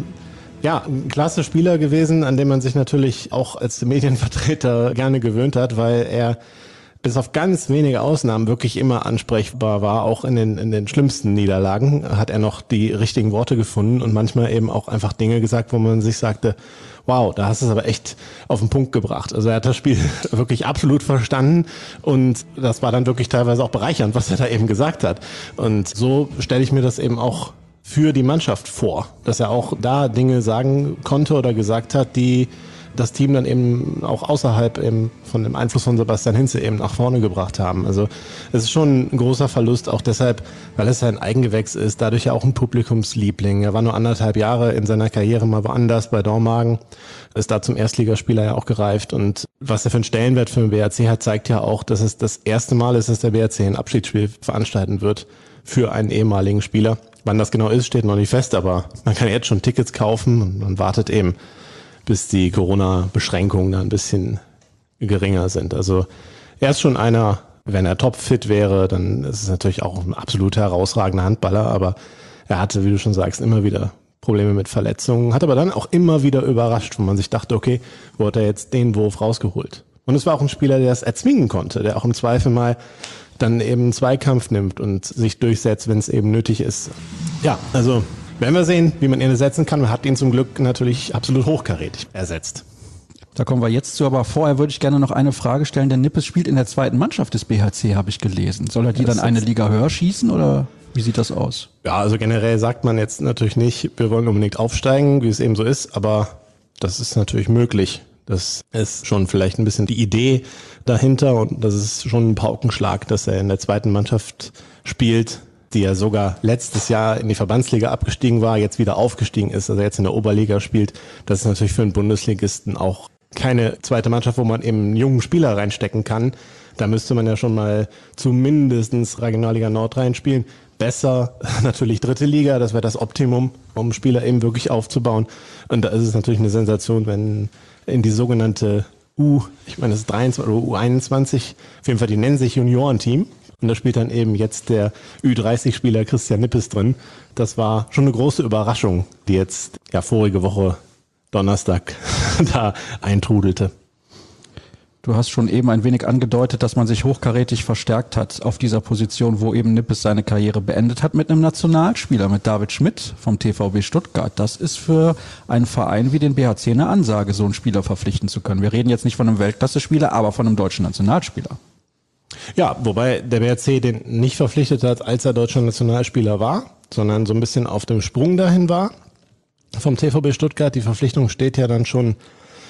klasse Spieler gewesen, an dem man sich natürlich auch als Medienvertreter gerne gewöhnt hat, weil er bis auf ganz wenige Ausnahmen wirklich immer ansprechbar war. Auch in den schlimmsten Niederlagen hat er noch die richtigen Worte gefunden und manchmal eben auch einfach Dinge gesagt, wo man sich sagte, wow, da hast du es aber echt auf den Punkt gebracht. Also er hat das Spiel wirklich absolut verstanden und das war dann wirklich teilweise auch bereichernd, was er da eben gesagt hat. Und so stelle ich mir das eben auch für die Mannschaft vor, dass er auch da Dinge sagen konnte oder gesagt hat, die das Team dann eben auch außerhalb eben von dem Einfluss von Sebastian Hinze eben nach vorne gebracht haben. Also es ist schon ein großer Verlust, auch deshalb, weil es ein Eigengewächs ist, dadurch ja auch ein Publikumsliebling. Er war nur 1,5 Jahre in seiner Karriere mal woanders, bei Dormagen, ist da zum Erstligaspieler ja auch gereift und was er für einen Stellenwert für den BRC hat, zeigt ja auch, dass es das erste Mal ist, dass der BRC ein Abschiedsspiel veranstalten wird für einen ehemaligen Spieler. Wann das genau ist, steht noch nicht fest, aber man kann jetzt schon Tickets kaufen und man wartet eben, bis die Corona-Beschränkungen da ein bisschen geringer sind. Also er ist schon einer, wenn er topfit wäre, dann ist es natürlich auch ein absolut herausragender Handballer, aber er hatte, wie du schon sagst, immer wieder Probleme mit Verletzungen, hat aber dann auch immer wieder überrascht, wo man sich dachte, okay, wo hat er jetzt den Wurf rausgeholt? Und es war auch ein Spieler, der es erzwingen konnte, der auch im Zweifel mal dann eben einen Zweikampf nimmt und sich durchsetzt, wenn es eben nötig ist. Ja, also werden wir sehen, wie man ihn ersetzen kann. Man hat ihn zum Glück natürlich absolut hochkarätig ersetzt. Da kommen wir jetzt zu, aber vorher würde ich gerne noch eine Frage stellen. Der Nippes spielt in der zweiten Mannschaft des BHC, habe ich gelesen. Soll er die dann eine Liga höher schießen oder wie sieht das aus? Ja, also generell sagt man jetzt natürlich nicht, wir wollen unbedingt aufsteigen, wie es eben so ist, aber das ist natürlich möglich. Das ist schon vielleicht ein bisschen die Idee dahinter und das ist schon ein Paukenschlag, dass er in der zweiten Mannschaft spielt, die ja sogar letztes Jahr in die Verbandsliga abgestiegen war, jetzt wieder aufgestiegen ist, also jetzt in der Oberliga spielt. Das ist natürlich für einen Bundesligisten auch keine zweite Mannschaft, wo man eben einen jungen Spieler reinstecken kann. Da müsste man ja schon mal zumindest Regionalliga Nord reinspielen. Besser natürlich dritte Liga, das wäre das Optimum, um Spieler eben wirklich aufzubauen. Und da ist es natürlich eine Sensation, wenn in die sogenannte das ist 23 oder U21, auf jeden Fall, die nennen sich Juniorenteam. Und da spielt dann eben jetzt der Ü30-Spieler Christian Nippes drin. Das war schon eine große Überraschung, die jetzt vorige Woche Donnerstag da eintrudelte. Du hast schon eben ein wenig angedeutet, dass man sich hochkarätig verstärkt hat auf dieser Position, wo eben Nippes seine Karriere beendet hat, mit einem Nationalspieler, mit David Schmidt vom TVB Stuttgart. Das ist für einen Verein wie den BHC eine Ansage, so einen Spieler verpflichten zu können. Wir reden jetzt nicht von einem Weltklasse-Spieler, aber von einem deutschen Nationalspieler. Ja, wobei der BHC den nicht verpflichtet hat, als er deutscher Nationalspieler war, sondern so ein bisschen auf dem Sprung dahin war vom TVB Stuttgart. Die Verpflichtung steht ja dann schon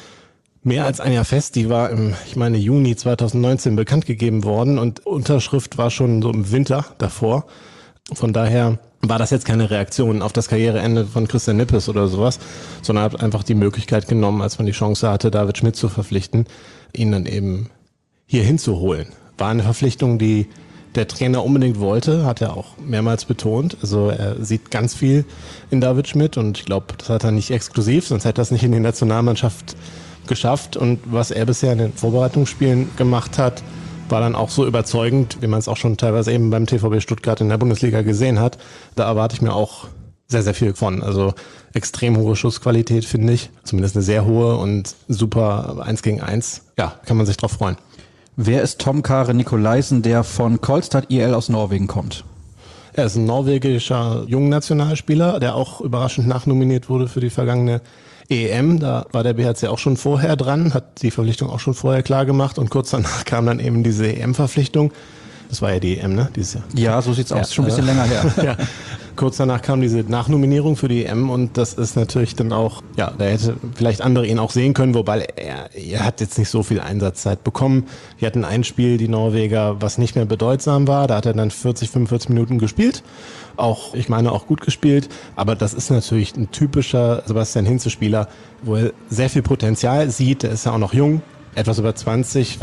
mehr als ein Jahr fest. Die war im, Juni 2019 bekannt gegeben worden und Unterschrift war schon so im Winter davor. Von daher war das jetzt keine Reaktion auf das Karriereende von Christian Nippes oder sowas, sondern hat einfach die Möglichkeit genommen, als man die Chance hatte, David Schmidt zu verpflichten, ihn dann eben hier hinzuholen. War eine Verpflichtung, die der Trainer unbedingt wollte, hat er auch mehrmals betont. Also er sieht ganz viel in David Schmidt und ich glaube, das hat er nicht exklusiv, sonst hätte er das nicht in die Nationalmannschaft geschafft. Und was er bisher in den Vorbereitungsspielen gemacht hat, war dann auch so überzeugend, wie man es auch schon teilweise eben beim TVB Stuttgart in der Bundesliga gesehen hat. Da erwarte ich mir auch sehr, sehr viel von. Also extrem hohe Schussqualität, finde ich. Zumindest eine sehr hohe und super 1 gegen 1. Ja, kann man sich drauf freuen. Wer ist Tom Kare Nikolaisen, der von Kolstad IL aus Norwegen kommt? Er ist ein norwegischer Jungnationalspieler, der auch überraschend nachnominiert wurde für die vergangene EM. Da war der BHC auch schon vorher dran, hat die Verpflichtung auch schon vorher klar gemacht und kurz danach kam dann eben diese EM-Verpflichtung. Das war ja die EM, ne? Dieses Jahr. Ja, so sieht's aus. Schon ein bisschen länger her. Ja. Kurz danach kam diese Nachnominierung für die EM und das ist natürlich dann auch, da hätte vielleicht andere ihn auch sehen können, wobei er hat jetzt nicht so viel Einsatzzeit bekommen. Wir hatten ein Spiel, die Norweger, was nicht mehr bedeutsam war. Da hat er dann 45 Minuten gespielt. Auch gut gespielt. Aber das ist natürlich ein typischer Sebastian Hinze-Spieler, wo er sehr viel Potenzial sieht. Der ist ja auch noch jung. Etwas über 22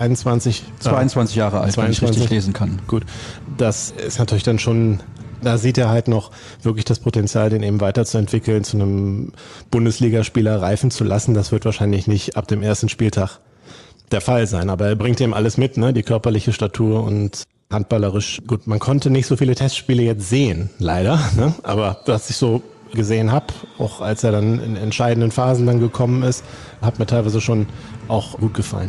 Jahre alt, wenn ich richtig lesen kann. Gut, das ist natürlich dann schon, da sieht er halt noch wirklich das Potenzial, den eben weiterzuentwickeln, zu einem Bundesligaspieler reifen zu lassen. Das wird wahrscheinlich nicht ab dem ersten Spieltag der Fall sein. Aber er bringt eben alles mit, ne? Die körperliche Statur und handballerisch. Gut, man konnte nicht so viele Testspiele jetzt sehen, leider. Ne? Aber was ich so gesehen habe, auch als er dann in entscheidenden Phasen dann gekommen ist, hat mir teilweise schon auch gut gefallen.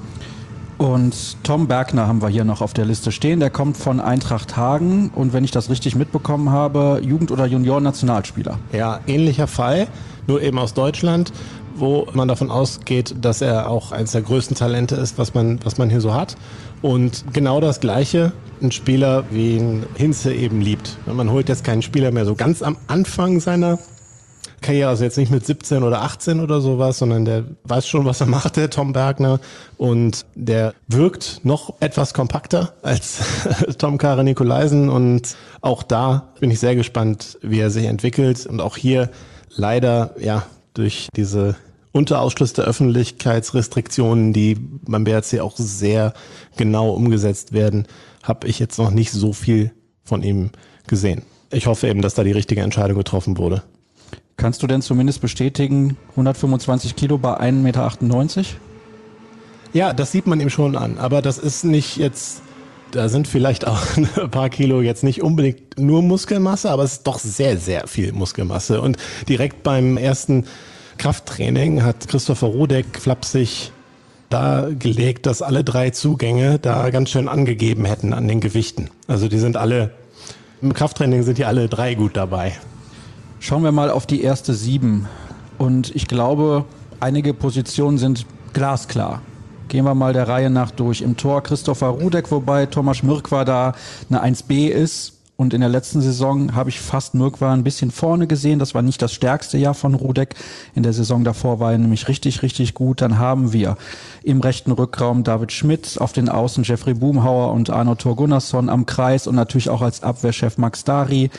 Und Tom Bergner haben wir hier noch auf der Liste stehen. Der kommt von Eintracht Hagen und wenn ich das richtig mitbekommen habe, Jugend- oder Junioren-Nationalspieler. Ja, ähnlicher Fall, nur eben aus Deutschland, wo man davon ausgeht, dass er auch eines der größten Talente ist, was man hier so hat. Und genau das Gleiche, ein Spieler, wie ihn Hinze eben liebt. Man holt jetzt keinen Spieler mehr so ganz am Anfang seiner Karriere, also jetzt nicht mit 17 oder 18 oder sowas, sondern der weiß schon, was er macht, der Tom Bergner. Und der wirkt noch etwas kompakter als Tom Kare Nikolaisen. Und auch da bin ich sehr gespannt, wie er sich entwickelt. Und auch hier leider, durch diese Unterausschluss der Öffentlichkeitsrestriktionen, die beim BHC auch sehr genau umgesetzt werden, habe ich jetzt noch nicht so viel von ihm gesehen. Ich hoffe eben, dass da die richtige Entscheidung getroffen wurde. Kannst du denn zumindest bestätigen, 125 Kilo bei 1,98 Meter? Ja, das sieht man ihm schon an, aber das ist nicht jetzt, da sind vielleicht auch ein paar Kilo jetzt nicht unbedingt nur Muskelmasse, aber es ist doch sehr, sehr viel Muskelmasse. Und direkt beim ersten Krafttraining hat Christopher Rudek flapsig dargelegt, dass alle 3 Zugänge da ganz schön angegeben hätten an den Gewichten. Also die sind alle, im Krafttraining sind die alle 3 gut dabei. Schauen wir mal auf die erste 7 und ich glaube, einige Positionen sind glasklar. Gehen wir mal der Reihe nach durch. Im Tor Christopher Rudek, wobei Thomas Mürkwa da eine 1B ist. Und in der letzten Saison habe ich fast Mürkwa ein bisschen vorne gesehen. Das war nicht das stärkste Jahr von Rudek. In der Saison davor war er nämlich richtig, richtig gut. Dann haben wir im rechten Rückraum David Schmidt, auf den Außen Jeffrey Boomhauer und Arno Thor Gunnarsson, am Kreis und natürlich auch als Abwehrchef Max Dari.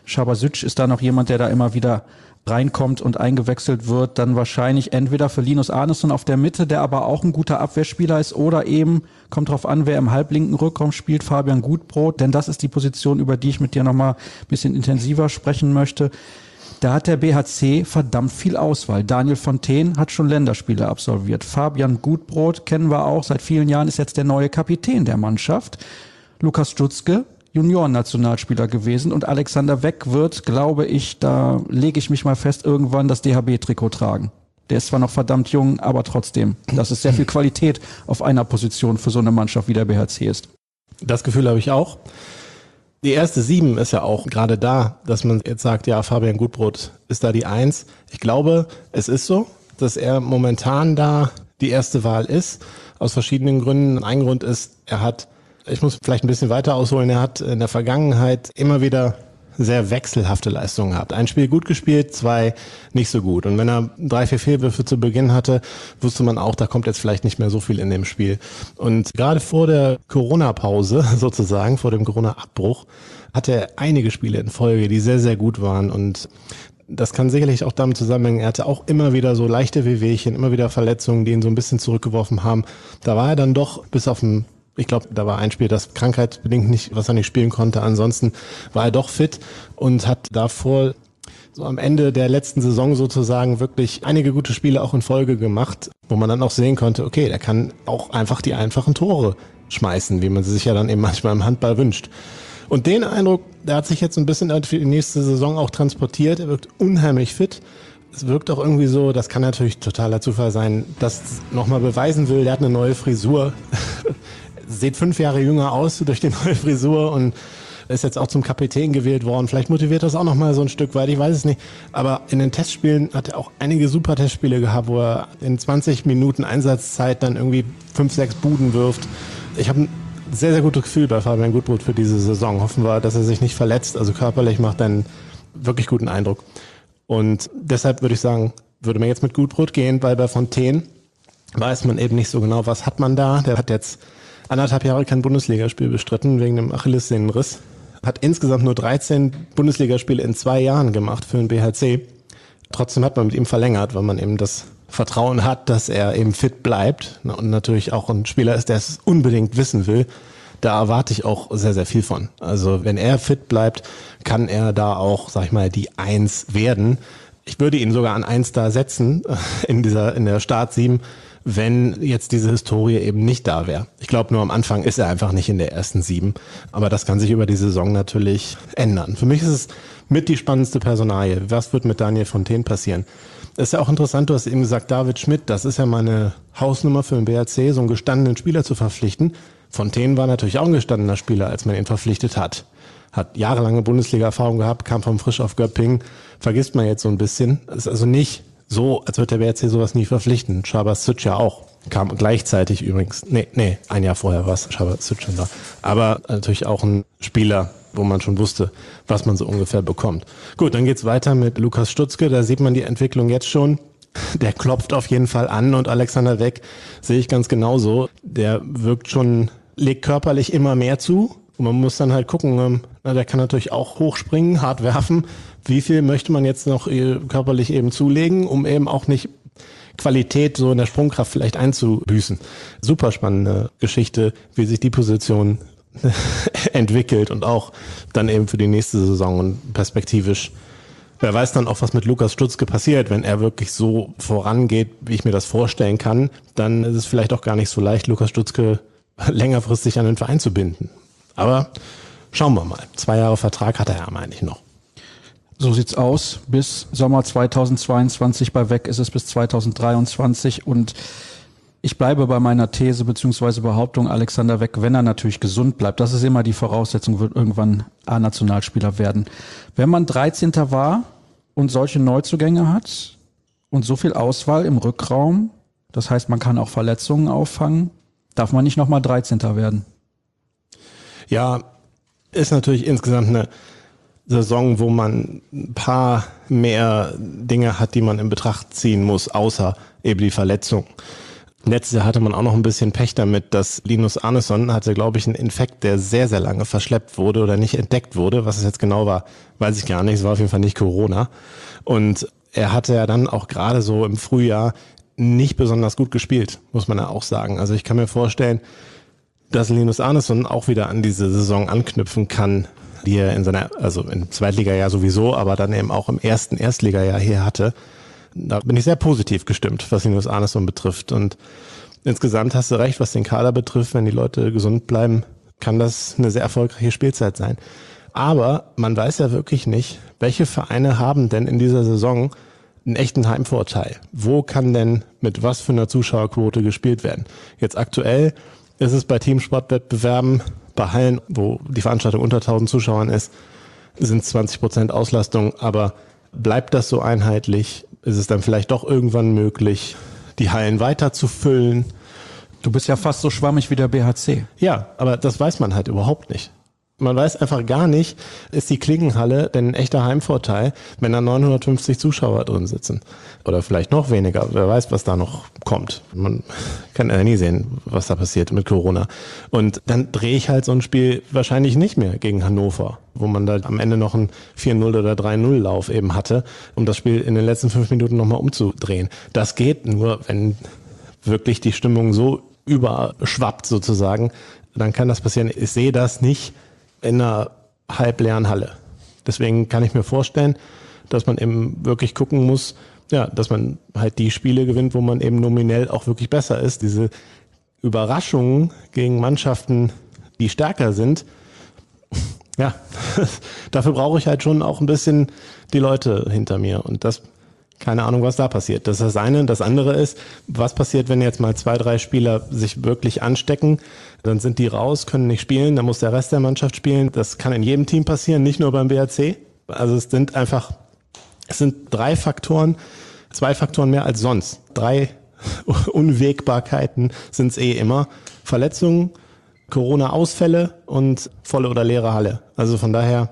Šabasic ist da noch jemand, der da immer wieder reinkommt und eingewechselt wird, dann wahrscheinlich entweder für Linus Arneson auf der Mitte, der aber auch ein guter Abwehrspieler ist, oder eben, kommt drauf an, wer im halblinken Rückraum spielt, Fabian Gutbrot, denn das ist die Position, über die ich mit dir nochmal ein bisschen intensiver sprechen möchte. Da hat der BHC verdammt viel Auswahl. Daniel Fontaine hat schon Länderspiele absolviert. Fabian Gutbrot kennen wir auch, seit vielen Jahren ist jetzt der neue Kapitän der Mannschaft. Lukas Stutzke, Junioren-Nationalspieler gewesen, und Alexander Weck wird, glaube ich, da lege ich mich mal fest, irgendwann das DHB-Trikot tragen. Der ist zwar noch verdammt jung, aber trotzdem, das ist sehr viel Qualität auf einer Position für so eine Mannschaft wie der BHC ist. Das Gefühl habe ich auch. Die erste 7 ist ja auch gerade da, dass man jetzt sagt, ja, Fabian Gutbrot ist da die 1. Ich glaube, es ist so, dass er momentan da die erste Wahl ist, aus verschiedenen Gründen. Ein Grund ist, ich muss vielleicht ein bisschen weiter ausholen, er hat in der Vergangenheit immer wieder sehr wechselhafte Leistungen gehabt. Ein Spiel gut gespielt, 2 nicht so gut. Und wenn er 3, 4 Fehlwürfe zu Beginn hatte, wusste man auch, da kommt jetzt vielleicht nicht mehr so viel in dem Spiel. Und gerade vor der Corona-Pause sozusagen, vor dem Corona-Abbruch, hatte er einige Spiele in Folge, die sehr, sehr gut waren. Und das kann sicherlich auch damit zusammenhängen, er hatte auch immer wieder so leichte Wehwehchen, immer wieder Verletzungen, die ihn so ein bisschen zurückgeworfen haben. Da war er dann doch bis auf ich glaube, da war ein Spiel, das krankheitsbedingt nicht, was er nicht spielen konnte. Ansonsten war er doch fit und hat davor so am Ende der letzten Saison sozusagen wirklich einige gute Spiele auch in Folge gemacht, wo man dann auch sehen konnte, okay, der kann auch einfach die einfachen Tore schmeißen, wie man sie sich ja dann eben manchmal im Handball wünscht. Und den Eindruck, der hat sich jetzt ein bisschen für die nächste Saison auch transportiert. Er wirkt unheimlich fit. Es wirkt auch irgendwie so, das kann natürlich totaler Zufall sein, dass nochmal beweisen will, der hat eine neue Frisur. Sieht 5 Jahre jünger aus durch die neue Frisur und ist jetzt auch zum Kapitän gewählt worden. Vielleicht motiviert das auch nochmal so ein Stück weit, ich weiß es nicht. Aber in den Testspielen hat er auch einige super Testspiele gehabt, wo er in 20 Minuten Einsatzzeit dann irgendwie 5, 6 Buden wirft. Ich habe ein sehr, sehr gutes Gefühl bei Fabian Gutbrot für diese Saison. Hoffen wir, dass er sich nicht verletzt. Also körperlich macht er einen wirklich guten Eindruck. Und deshalb würde ich sagen, würde man jetzt mit Gutbrot gehen, weil bei Fontaine weiß man eben nicht so genau, was hat man da. Der hat jetzt 1,5 Jahre kein Bundesligaspiel bestritten wegen dem Achillessehnenriss. Hat insgesamt nur 13 Bundesligaspiele in 2 Jahren gemacht für den BHC. Trotzdem hat man mit ihm verlängert, weil man eben das Vertrauen hat, dass er eben fit bleibt und natürlich auch ein Spieler ist, der es unbedingt wissen will. Da erwarte ich auch sehr, sehr viel von. Also wenn er fit bleibt, kann er da auch, sag ich mal, die 1 werden. Ich würde ihn sogar an 1 da setzen in der Start 7, wenn jetzt diese Historie eben nicht da wäre. Ich glaube, nur am Anfang ist er einfach nicht in der ersten 7. Aber das kann sich über die Saison natürlich ändern. Für mich ist es mit die spannendste Personalie. Was wird mit Daniel Fontaine passieren? Das ist ja auch interessant, du hast eben gesagt, David Schmidt, das ist ja mal eine Hausnummer für den BHC, so einen gestandenen Spieler zu verpflichten. Fontaine war natürlich auch ein gestandener Spieler, als man ihn verpflichtet hat. Hat jahrelange Bundesliga-Erfahrung gehabt, kam vom Frisch auf Göppingen. Vergisst man jetzt so ein bisschen. Ist also nicht so, als würde der BHC sowas nie verpflichten. Šabasic ja auch. Kam gleichzeitig übrigens. Nee, ein Jahr vorher war es Šabasic schon da. Aber natürlich auch ein Spieler, wo man schon wusste, was man so ungefähr bekommt. Gut, dann geht's weiter mit Lukas Stutzke. Da sieht man die Entwicklung jetzt schon. Der klopft auf jeden Fall an und Alexander Weck sehe ich ganz genauso. Der wirkt schon, legt körperlich immer mehr zu. Und man muss dann halt gucken, der kann natürlich auch hochspringen, hart werfen. Wie viel möchte man jetzt noch körperlich eben zulegen, um eben auch nicht Qualität so in der Sprungkraft vielleicht einzubüßen. Super spannende Geschichte, wie sich die Position entwickelt und auch dann eben für die nächste Saison und perspektivisch. Wer weiß dann auch, was mit Lukas Stutzke passiert, wenn er wirklich so vorangeht, wie ich mir das vorstellen kann, dann ist es vielleicht auch gar nicht so leicht, Lukas Stutzke längerfristig an den Verein zu binden. Aber schauen wir mal. 2 Jahre Vertrag hat er ja eigentlich noch. So sieht's aus. Bis Sommer 2022 bei Weck ist es bis 2023 und ich bleibe bei meiner These bzw. Behauptung, Alexander Weck, wenn er natürlich gesund bleibt, das ist immer die Voraussetzung, wird irgendwann A-Nationalspieler werden. Wenn man 13. war und solche Neuzugänge hat und so viel Auswahl im Rückraum, das heißt, man kann auch Verletzungen auffangen, darf man nicht nochmal 13. werden. Ja, ist natürlich insgesamt eine Saison, wo man ein paar mehr Dinge hat, die man in Betracht ziehen muss, außer eben die Verletzung. Letztes Jahr hatte man auch noch ein bisschen Pech damit, dass Linus Arneson hatte, glaube ich, einen Infekt, der sehr, sehr lange verschleppt wurde oder nicht entdeckt wurde. Was es jetzt genau war, weiß ich gar nicht. Es war auf jeden Fall nicht Corona. Und er hatte ja dann auch gerade so im Frühjahr nicht besonders gut gespielt, muss man ja auch sagen. Also ich kann mir vorstellen, dass Linus Arneson auch wieder an diese Saison anknüpfen kann, die er im Zweitligajahr sowieso, aber dann eben auch im ersten Erstligajahr hier hatte. Da bin ich sehr positiv gestimmt, was Linus Arneson betrifft. Und insgesamt hast du recht, was den Kader betrifft, wenn die Leute gesund bleiben, kann das eine sehr erfolgreiche Spielzeit sein. Aber man weiß ja wirklich nicht, welche Vereine haben denn in dieser Saison einen echten Heimvorteil. Wo kann denn mit was für einer Zuschauerquote gespielt werden? Jetzt aktuell ist es bei Teamsportwettbewerben, bei Hallen, wo die Veranstaltung unter 1000 Zuschauern ist, sind 20% Auslastung, aber bleibt das so einheitlich? Ist es dann vielleicht doch irgendwann möglich, die Hallen weiter zu füllen? Du bist ja fast so schwammig wie der BHC. Ja, aber das weiß man halt überhaupt nicht. Man weiß einfach gar nicht, ist die Klingenhalle denn ein echter Heimvorteil, wenn da 950 Zuschauer drin sitzen? Oder vielleicht noch weniger. Wer weiß, was da noch kommt. Man kann ja nie sehen, was da passiert mit Corona. Und dann drehe ich halt so ein Spiel wahrscheinlich nicht mehr gegen Hannover, wo man da am Ende noch einen 4-0 oder 3-0-Lauf eben hatte, um das Spiel in den letzten 5 Minuten nochmal umzudrehen. Das geht nur, wenn wirklich die Stimmung so überschwappt sozusagen, dann kann das passieren. Ich sehe das nicht in einer halbleeren Halle. Deswegen kann ich mir vorstellen, dass man eben wirklich gucken muss, ja, dass man halt die Spiele gewinnt, wo man eben nominell auch wirklich besser ist. Diese Überraschungen gegen Mannschaften, die stärker sind, ja, dafür brauche ich halt schon auch ein bisschen die Leute hinter mir. Und das, keine Ahnung, was da passiert. Das ist das eine. Das andere ist, was passiert, wenn jetzt mal 2, 3 Spieler sich wirklich anstecken? Dann sind die raus, können nicht spielen, dann muss der Rest der Mannschaft spielen. Das kann in jedem Team passieren, nicht nur beim BRC. Also es sind 3 Faktoren, 2 Faktoren mehr als sonst. 3 Unwägbarkeiten sind es immer. Verletzungen, Corona-Ausfälle und volle oder leere Halle. Also von daher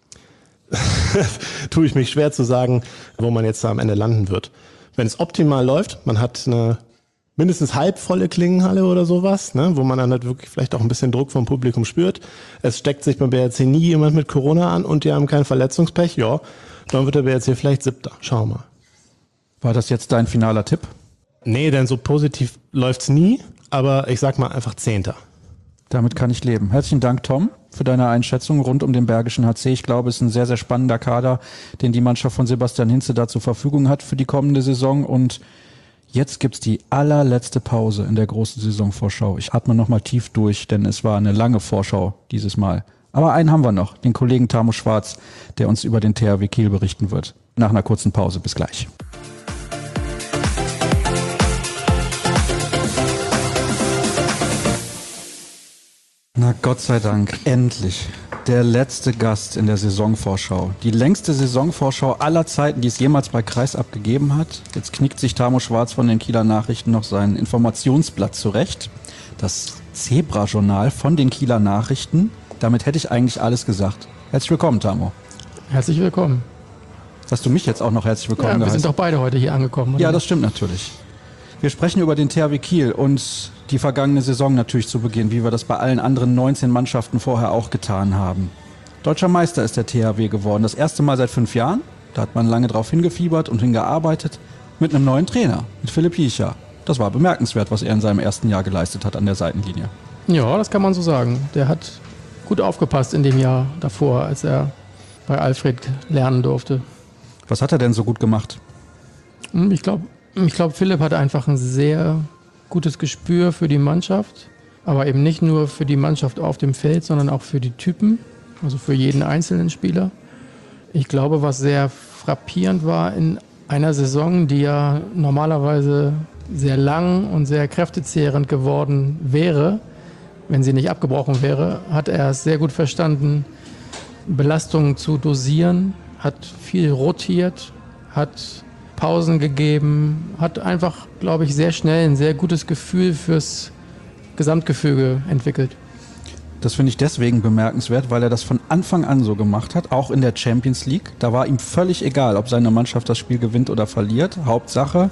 tue ich mich schwer zu sagen, wo man jetzt da am Ende landen wird. Wenn es optimal läuft, man hat eine mindestens halbvolle Klingenhalle oder sowas, ne, wo man dann halt wirklich vielleicht auch ein bisschen Druck vom Publikum spürt. Es steckt sich beim BRC nie jemand mit Corona an und die haben kein Verletzungspech, ja, dann wird der BRC vielleicht 7. Schauen wir mal. War das jetzt dein finaler Tipp? Nee, denn so positiv läuft's nie, aber ich sag mal einfach 10. Damit kann ich leben. Herzlichen Dank, Tom, für deine Einschätzung rund um den Bergischen HC. Ich glaube, es ist ein sehr, sehr spannender Kader, den die Mannschaft von Sebastian Hinze da zur Verfügung hat für die kommende Saison. Und jetzt gibt's die allerletzte Pause in der großen Saisonvorschau. Ich atme nochmal tief durch, denn es war eine lange Vorschau dieses Mal. Aber einen haben wir noch, den Kollegen Tamo Schwarz, der uns über den THW Kiel berichten wird. Nach einer kurzen Pause. Bis gleich. Na Gott sei Dank, endlich. Der letzte Gast in der Saisonvorschau. Die längste Saisonvorschau aller Zeiten, die es jemals bei Kreisab gegeben hat. Jetzt knickt sich Tamo Schwarz von den Kieler Nachrichten noch sein Informationsblatt zurecht. Das Zebra-Journal von den Kieler Nachrichten. Damit hätte ich eigentlich alles gesagt. Herzlich willkommen, Tamo. Herzlich willkommen. Hast du mich jetzt auch noch herzlich willkommen geheißen? Wir sind doch beide heute hier angekommen. Oder? Ja, das stimmt natürlich. Wir sprechen über den THW Kiel und die vergangene Saison natürlich zu Beginn, wie wir das bei allen anderen 19 Mannschaften vorher auch getan haben. Deutscher Meister ist der THW geworden. Das erste Mal seit 5 Jahren. Da hat man lange drauf hingefiebert und hingearbeitet. Mit einem neuen Trainer, mit Philipp Hiecher. Das war bemerkenswert, was er in seinem ersten Jahr geleistet hat an der Seitenlinie. Ja, das kann man so sagen. Der hat gut aufgepasst in dem Jahr davor, als er bei Alfred lernen durfte. Was hat er denn so gut gemacht? Ich glaube, Philipp hat einfach ein sehr gutes Gespür für die Mannschaft, aber eben nicht nur für die Mannschaft auf dem Feld, sondern auch für die Typen, also für jeden einzelnen Spieler. Ich glaube, was sehr frappierend war in einer Saison, die ja normalerweise sehr lang und sehr kräftezehrend geworden wäre, wenn sie nicht abgebrochen wäre, hat er es sehr gut verstanden, Belastungen zu dosieren, hat viel rotiert, hat Pausen gegeben, hat einfach, glaube ich, sehr schnell ein sehr gutes Gefühl fürs Gesamtgefüge entwickelt. Das finde ich deswegen bemerkenswert, weil er das von Anfang an so gemacht hat, auch in der Champions League. Da war ihm völlig egal, ob seine Mannschaft das Spiel gewinnt oder verliert. Hauptsache,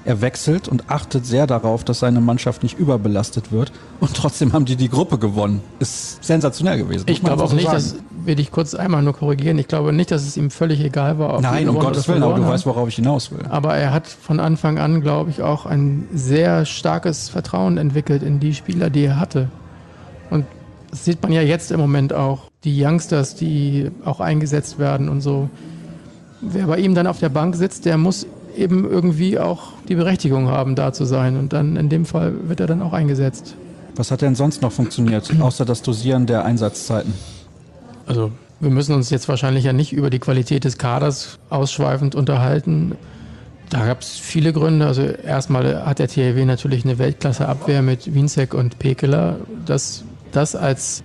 Er wechselt und achtet sehr darauf, dass seine Mannschaft nicht überbelastet wird. Und trotzdem haben die Gruppe gewonnen. Ist sensationell gewesen. Ich glaube auch nicht, das will ich kurz einmal nur korrigieren. Ich glaube nicht, dass es ihm völlig egal war. Nein, um Gottes Willen, aber du weißt, worauf ich hinaus will. Aber er hat von Anfang an, glaube ich, auch ein sehr starkes Vertrauen entwickelt in die Spieler, die er hatte. Und das sieht man ja jetzt im Moment auch. Die Youngsters, die auch eingesetzt werden und so. Wer bei ihm dann auf der Bank sitzt, der muss eben irgendwie auch die Berechtigung haben, da zu sein. Und dann in dem Fall wird er dann auch eingesetzt. Was hat denn sonst noch funktioniert, außer das Dosieren der Einsatzzeiten? Also wir müssen uns jetzt wahrscheinlich ja nicht über die Qualität des Kaders ausschweifend unterhalten. Da gab es viele Gründe. Also erstmal hat der THW natürlich eine Weltklasse-Abwehr mit Wienzek und Pekeler. Das als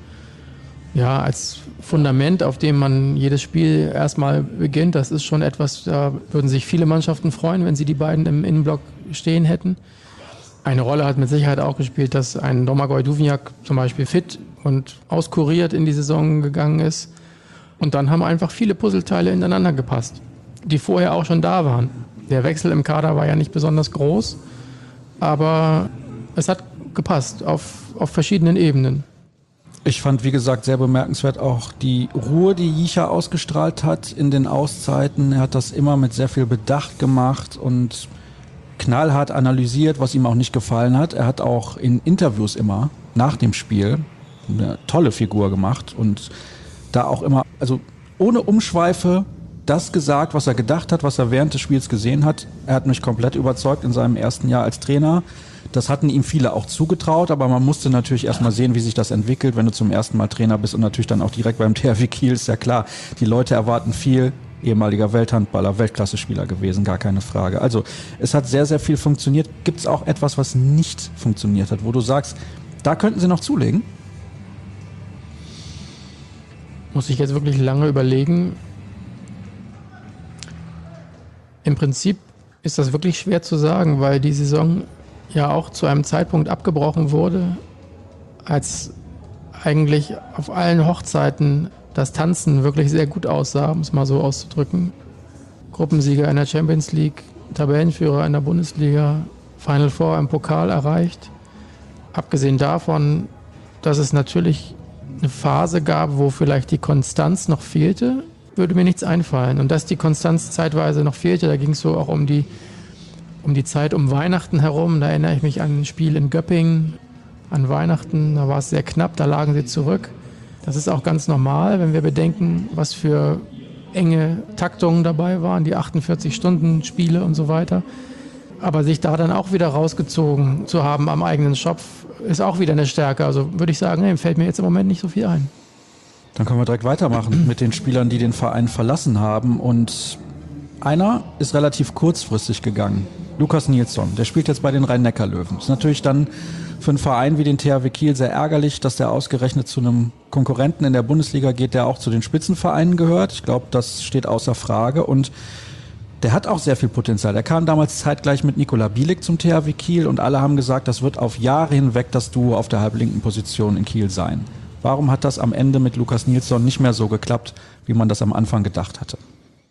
Fundament, auf dem man jedes Spiel erstmal beginnt, das ist schon etwas, da würden sich viele Mannschaften freuen, wenn sie die beiden im Innenblock stehen hätten. Eine Rolle hat mit Sicherheit auch gespielt, dass ein Domagoj Duvnjak zum Beispiel fit und auskuriert in die Saison gegangen ist. Und dann haben einfach viele Puzzleteile ineinander gepasst, die vorher auch schon da waren. Der Wechsel im Kader war ja nicht besonders groß, aber es hat gepasst auf verschiedenen Ebenen. Ich fand, wie gesagt, sehr bemerkenswert auch die Ruhe, die Jicha ausgestrahlt hat in den Auszeiten. Er hat das immer mit sehr viel Bedacht gemacht und knallhart analysiert, was ihm auch nicht gefallen hat. Er hat auch in Interviews immer nach dem Spiel eine tolle Figur gemacht und da auch immer, also ohne Umschweife, das gesagt, was er gedacht hat, was er während des Spiels gesehen hat. Er hat mich komplett überzeugt in seinem ersten Jahr als Trainer. Das hatten ihm viele auch zugetraut, aber man musste natürlich erstmal sehen, wie sich das entwickelt, wenn du zum ersten Mal Trainer bist und natürlich dann auch direkt beim THW Kiel, ist ja klar. Die Leute erwarten viel, ehemaliger Welthandballer, Weltklasse-Spieler gewesen, gar keine Frage. Also es hat sehr, sehr viel funktioniert. Gibt es auch etwas, was nicht funktioniert hat, wo du sagst, da könnten sie noch zulegen? Muss ich jetzt wirklich lange überlegen. Im Prinzip ist das wirklich schwer zu sagen, weil die Saison ja auch zu einem Zeitpunkt abgebrochen wurde, als eigentlich auf allen Hochzeiten das Tanzen wirklich sehr gut aussah, um es mal so auszudrücken. Gruppensieger in der Champions League, Tabellenführer in der Bundesliga, Final Four im Pokal erreicht. Abgesehen davon, dass es natürlich eine Phase gab, wo vielleicht die Konstanz noch fehlte, würde mir nichts einfallen. Und dass die Konstanz zeitweise noch fehlte, da ging es so auch um die Zeit um Weihnachten herum. Da erinnere ich mich an ein Spiel in Göppingen an Weihnachten. Da war es sehr knapp, da lagen sie zurück. Das ist auch ganz normal, wenn wir bedenken, was für enge Taktungen dabei waren, die 48-Stunden-Spiele und so weiter. Aber sich da dann auch wieder rausgezogen zu haben am eigenen Schopf, ist auch wieder eine Stärke. Also würde ich sagen, fällt mir jetzt im Moment nicht so viel ein. Dann können wir direkt weitermachen mit den Spielern, die den Verein verlassen haben. Und einer ist relativ kurzfristig gegangen. Lukas Nilsson, der spielt jetzt bei den Rhein-Neckar-Löwen. Ist natürlich dann für einen Verein wie den THW Kiel sehr ärgerlich, dass der ausgerechnet zu einem Konkurrenten in der Bundesliga geht, der auch zu den Spitzenvereinen gehört. Ich glaube, das steht außer Frage. Und der hat auch sehr viel Potenzial. Er kam damals zeitgleich mit Nikola Bielik zum THW Kiel und alle haben gesagt, das wird auf Jahre hinweg das Duo auf der halblinken Position in Kiel sein. Warum hat das am Ende mit Lukas Nilsson nicht mehr so geklappt, wie man das am Anfang gedacht hatte?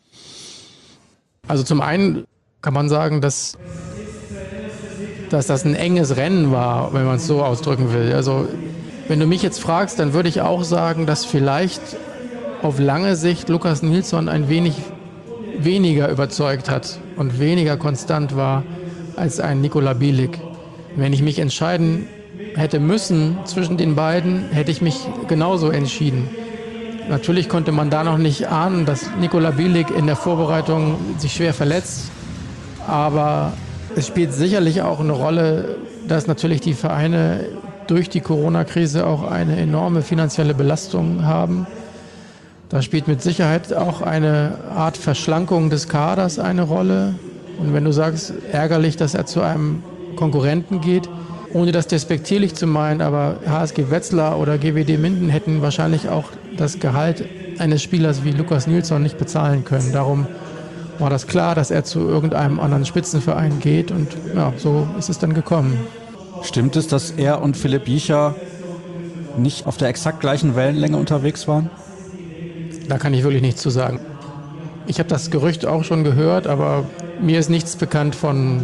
Also zum einen kann man sagen, dass das ein enges Rennen war, wenn man es so ausdrücken will. Also wenn du mich jetzt fragst, dann würde ich auch sagen, dass vielleicht auf lange Sicht Lukas Nilsson ein wenig weniger überzeugt hat und weniger konstant war als ein Nikola Bielik. Wenn ich mich entscheiden hätte müssen zwischen den beiden, hätte ich mich genauso entschieden. Natürlich konnte man da noch nicht ahnen, dass Nikola Bielik in der Vorbereitung sich schwer verletzt. Aber es spielt sicherlich auch eine Rolle, dass natürlich die Vereine durch die Corona-Krise auch eine enorme finanzielle Belastung haben. Da spielt mit Sicherheit auch eine Art Verschlankung des Kaders eine Rolle. Und wenn du sagst, ärgerlich, dass er zu einem Konkurrenten geht, ohne das despektierlich zu meinen, aber HSG Wetzlar oder GWD Minden hätten wahrscheinlich auch das Gehalt eines Spielers wie Lukas Nilsson nicht bezahlen können. Darum war das klar, dass er zu irgendeinem anderen Spitzenverein geht und ja, so ist es dann gekommen. Stimmt es, dass er und Philipp Jicha nicht auf der exakt gleichen Wellenlänge unterwegs waren? Da kann ich wirklich nichts zu sagen. Ich habe das Gerücht auch schon gehört, aber mir ist nichts bekannt von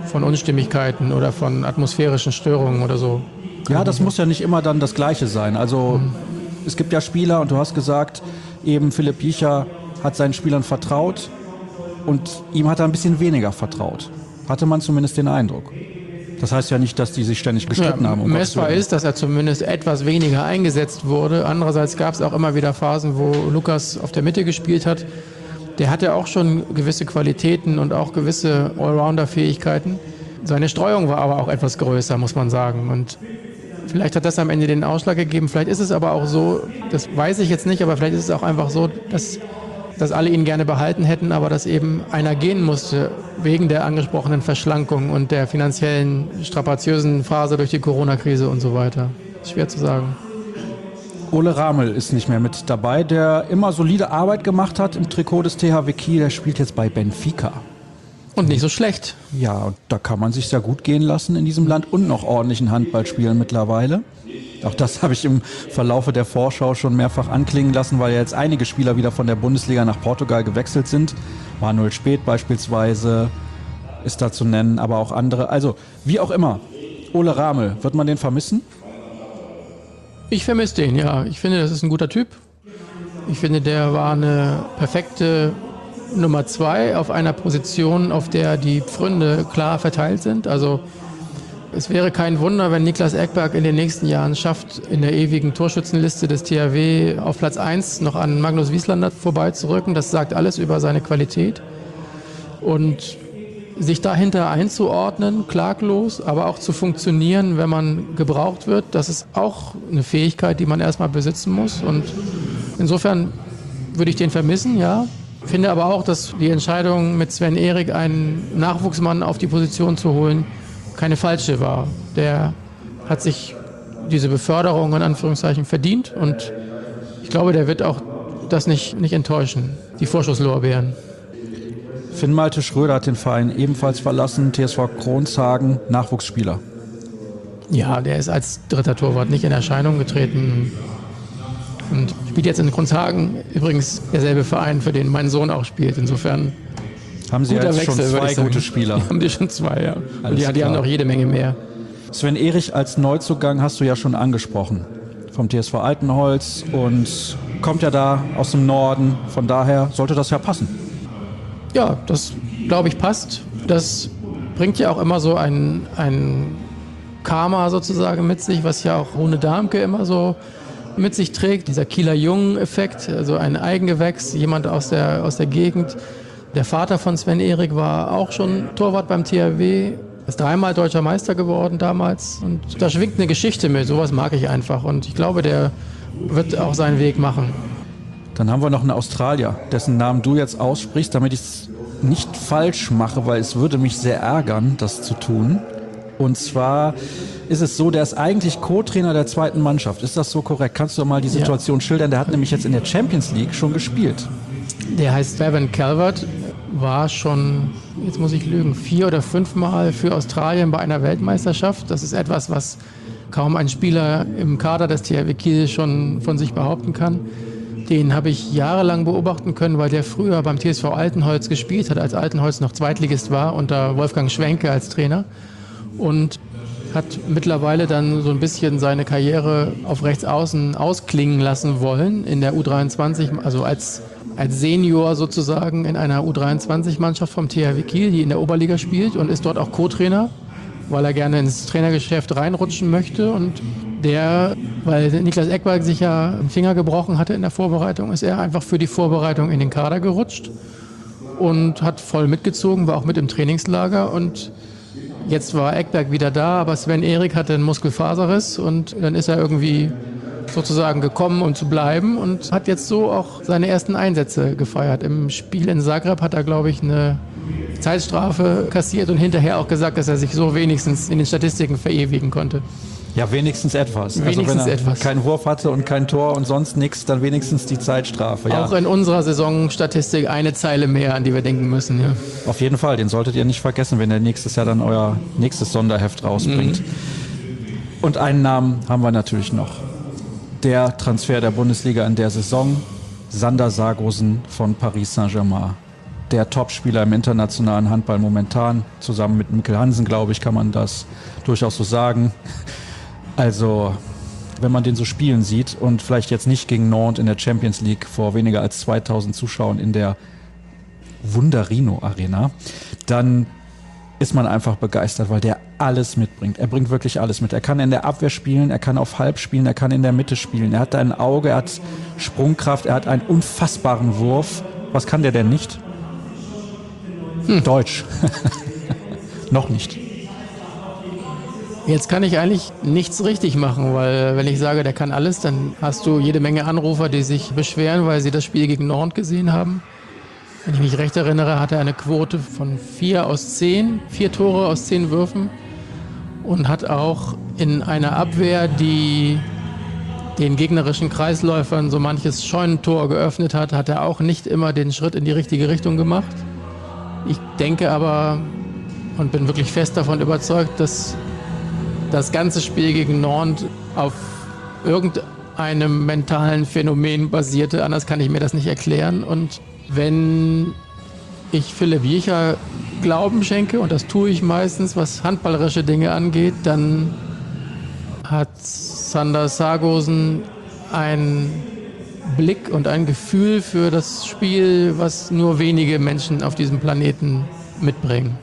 Unstimmigkeiten oder von atmosphärischen Störungen oder so. Ja, das muss ja nicht immer dann das Gleiche sein. Also es gibt ja Spieler, und du hast gesagt, eben Philipp Jicha hat seinen Spielern vertraut und ihm hat er ein bisschen weniger vertraut. Hatte man zumindest den Eindruck. Das heißt ja nicht, dass die sich ständig gestritten haben. Messbar ist, dass er zumindest etwas weniger eingesetzt wurde. Andererseits gab es auch immer wieder Phasen, wo Lukas auf der Mitte gespielt hat. Der hatte auch schon gewisse Qualitäten und auch gewisse Allrounder-Fähigkeiten. Seine Streuung war aber auch etwas größer, muss man sagen. Und vielleicht hat das am Ende den Ausschlag gegeben. Vielleicht ist es aber auch so, das weiß ich jetzt nicht, aber vielleicht ist es auch einfach so, dass alle ihn gerne behalten hätten, aber dass eben einer gehen musste wegen der angesprochenen Verschlankung und der finanziellen strapaziösen Phase durch die Corona-Krise und so weiter. Schwer zu sagen. Ole Ramel ist nicht mehr mit dabei, der immer solide Arbeit gemacht hat im Trikot des THW Kiel. Der spielt jetzt bei Benfica. Und nicht so schlecht. Ja, und da kann man sich sehr gut gehen lassen in diesem Land und noch ordentlichen Handball spielen mittlerweile. Auch das habe ich im Verlaufe der Vorschau schon mehrfach anklingen lassen, weil ja jetzt einige Spieler wieder von der Bundesliga nach Portugal gewechselt sind. Manuel Späth beispielsweise ist da zu nennen, aber auch andere. Also, wie auch immer, Ole Ramel, wird man den vermissen? Ich vermisse den, ja. Ich finde, das ist ein guter Typ. Ich finde, der war eine perfekte Nummer 2 auf einer Position, auf der die Pfründe klar verteilt sind. Also es wäre kein Wunder, wenn Niklas Ekberg in den nächsten Jahren schafft, in der ewigen Torschützenliste des THW auf Platz 1 noch an Magnus Wieslander vorbeizurücken. Das sagt alles über seine Qualität. Und sich dahinter einzuordnen, klaglos, aber auch zu funktionieren, wenn man gebraucht wird, das ist auch eine Fähigkeit, die man erstmal besitzen muss. Und insofern würde ich den vermissen, ja. Finde aber auch, dass die Entscheidung, mit Sven Ehrig einen Nachwuchsmann auf die Position zu holen, keine falsche war. Der hat sich diese Beförderung in Anführungszeichen verdient und ich glaube, der wird auch das nicht enttäuschen, die Vorschusslorbeeren. Finn Malte Schröder hat den Verein ebenfalls verlassen, TSV Kronshagen, Nachwuchsspieler. Ja, der ist als dritter Torwart nicht in Erscheinung getreten und spielt jetzt in Kronshagen, übrigens derselbe Verein, für den mein Sohn auch spielt. Insofern haben Sie jetzt schon 2 gute Spieler? Haben die schon 2, ja. Und die haben noch jede Menge mehr. Sven Ehrig als Neuzugang hast du ja schon angesprochen, vom TSV Altenholz und kommt ja da aus dem Norden, von daher sollte das ja passen. Ja, das glaube ich passt. Das bringt ja auch immer so ein Karma sozusagen mit sich, was ja auch Rune Darmke immer so mit sich trägt. Dieser Kieler Jungen-Effekt, also ein Eigengewächs, jemand aus der Gegend. Der Vater von Sven Ehrig war auch schon Torwart beim THW, ist 3-mal deutscher Meister geworden damals. Und da schwingt eine Geschichte mit, sowas mag ich einfach. Und ich glaube, der wird auch seinen Weg machen. Dann haben wir noch einen Australier, dessen Namen du jetzt aussprichst, damit ich es nicht falsch mache, weil es würde mich sehr ärgern, das zu tun. Und zwar ist es so, der ist eigentlich Co-Trainer der zweiten Mannschaft. Ist das so korrekt? Kannst du mal die Situation schildern? Der hat nämlich jetzt in der Champions League schon gespielt. Der heißt Bevan Calvert, war schon, jetzt muss ich lügen, 4 oder 5 Mal für Australien bei einer Weltmeisterschaft. Das ist etwas, was kaum ein Spieler im Kader des THW Kiel schon von sich behaupten kann. Den habe ich jahrelang beobachten können, weil der früher beim TSV Altenholz gespielt hat, als Altenholz noch Zweitligist war, unter Wolfgang Schwenke als Trainer. Und hat mittlerweile dann so ein bisschen seine Karriere auf Rechtsaußen ausklingen lassen wollen in der U23, also als Senior sozusagen in einer U23-Mannschaft vom THW Kiel, die in der Oberliga spielt und ist dort auch Co-Trainer, weil er gerne ins Trainergeschäft reinrutschen möchte. Und weil Niklas Ekberg sich ja einen Finger gebrochen hatte in der Vorbereitung, ist er einfach für die Vorbereitung in den Kader gerutscht und hat voll mitgezogen, war auch mit im Trainingslager. Und jetzt war Ekberg wieder da, aber Sven Ehrig hatte einen Muskelfaserriss und dann ist er irgendwie sozusagen gekommen, um zu bleiben und hat jetzt so auch seine ersten Einsätze gefeiert. Im Spiel in Zagreb hat er, glaube ich, eine Zeitstrafe kassiert und hinterher auch gesagt, dass er sich so wenigstens in den Statistiken verewigen konnte. Ja, wenigstens etwas. Wenigstens also wenn er etwas. Keinen Wurf hatte und kein Tor und sonst nichts, dann wenigstens die Zeitstrafe. Ja. Auch in unserer Saisonstatistik eine Zeile mehr, an die wir denken müssen. Ja. Auf jeden Fall, den solltet ihr nicht vergessen, wenn ihr nächstes Jahr dann euer nächstes Sonderheft rausbringt. Und einen Namen haben wir natürlich noch. Der Transfer der Bundesliga in der Saison, Sander Sargosen von Paris Saint-Germain. der Topspieler im internationalen Handball momentan. Zusammen mit Mikkel Hansen, glaube ich, kann man das durchaus so sagen. Also, wenn man den so spielen sieht und vielleicht jetzt nicht gegen Nantes in der Champions League vor weniger als 2000 Zuschauern in der Wunderino Arena, dann ist man einfach begeistert, weil der alles mitbringt. Er bringt wirklich alles mit. Er kann in der Abwehr spielen, er kann auf Halb spielen, er kann in der Mitte spielen. Er hat ein Auge, er hat Sprungkraft, er hat einen unfassbaren Wurf. Was kann der denn nicht? Deutsch. Noch nicht. Jetzt kann ich eigentlich nichts richtig machen, weil wenn ich sage, der kann alles, dann hast du jede Menge Anrufer, die sich beschweren, weil sie das Spiel gegen Nantes gesehen haben. Wenn ich mich recht erinnere, hat er eine Quote von 4 Tore aus 10 Würfen und hat auch in einer Abwehr, die den gegnerischen Kreisläufern so manches Scheunentor geöffnet hat, hat er auch nicht immer den Schritt in die richtige Richtung gemacht. Ich denke aber und bin wirklich fest davon überzeugt, dass das ganze Spiel gegen Nantes auf irgendeinem mentalen Phänomen basierte. Anders kann ich mir das nicht erklären. Und wenn ich Philipp Jicha Glauben schenke, und das tue ich meistens, was handballerische Dinge angeht, dann hat Sander Sargosen einen Blick und ein Gefühl für das Spiel, was nur wenige Menschen auf diesem Planeten mitbringen.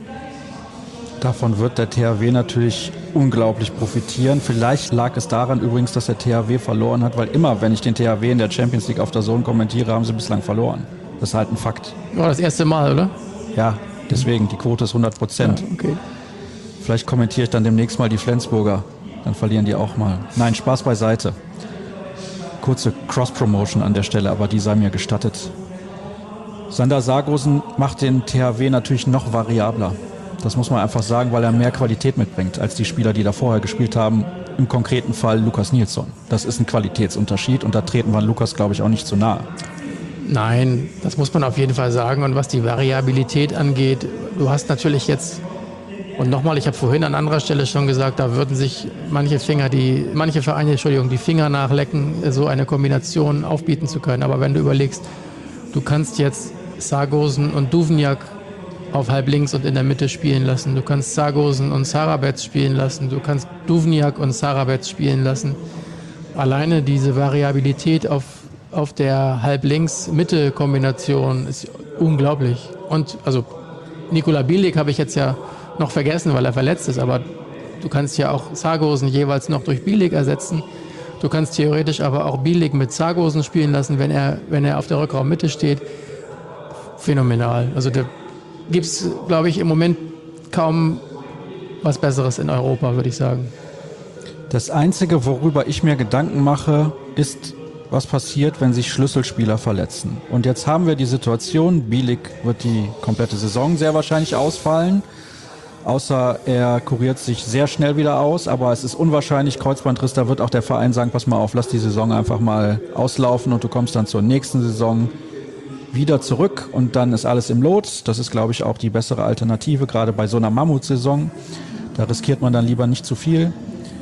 Davon wird der THW natürlich unglaublich profitieren. Vielleicht lag es daran übrigens, dass der THW verloren hat, weil immer, wenn ich den THW in der Champions League auf der Zone kommentiere, haben sie bislang verloren. Das ist halt ein Fakt. War das erste Mal, oder? Ja, deswegen, die Quote ist 100%. Ja, okay. Vielleicht kommentiere ich dann demnächst mal die Flensburger. Dann verlieren die auch mal. Nein, Spaß beiseite. Kurze Cross-Promotion an der Stelle, aber die sei mir gestattet. Sander Sargosen macht den THW natürlich noch variabler. Das muss man einfach sagen, weil er mehr Qualität mitbringt als die Spieler, die da vorher gespielt haben. Im konkreten Fall Lukas Nilsson. Das ist ein Qualitätsunterschied und da treten wir Lukas, glaube ich, auch nicht zu nahe. Nein, das muss man auf jeden Fall sagen. Und was die Variabilität angeht, du hast natürlich jetzt, und nochmal, ich habe vorhin an anderer Stelle schon gesagt, da würden sich manche Vereine, die Finger nachlecken, so eine Kombination aufbieten zu können. Aber wenn du überlegst, du kannst jetzt Sargosen und Duvniak auf halb links und in der Mitte spielen lassen. Du kannst Sargosen und Sarabets spielen lassen. Du kannst Duvniak und Sarabets spielen lassen. Alleine diese Variabilität auf der Halb-Links-Mitte-Kombination ist unglaublich. Und also Nikola Bielik habe ich jetzt ja noch vergessen, weil er verletzt ist, aber du kannst ja auch Sargosen jeweils noch durch Bielik ersetzen. Du kannst theoretisch aber auch Bielik mit Sargosen spielen lassen, wenn er auf der Rückraummitte steht. Phänomenal. Also da gibt es, glaube ich, im Moment kaum was Besseres in Europa, würde ich sagen. Das Einzige, worüber ich mir Gedanken mache, ist, was passiert, wenn sich Schlüsselspieler verletzen. Und jetzt haben wir die Situation, Bielik wird die komplette Saison sehr wahrscheinlich ausfallen, außer er kuriert sich sehr schnell wieder aus, aber es ist unwahrscheinlich, Kreuzbandriss, da wird auch der Verein sagen, pass mal auf, lass die Saison einfach mal auslaufen und du kommst dann zur nächsten Saison wieder zurück und dann ist alles im Lot. Das ist, glaube ich, auch die bessere Alternative, gerade bei so einer Mammutsaison. Da riskiert man dann lieber nicht zu viel.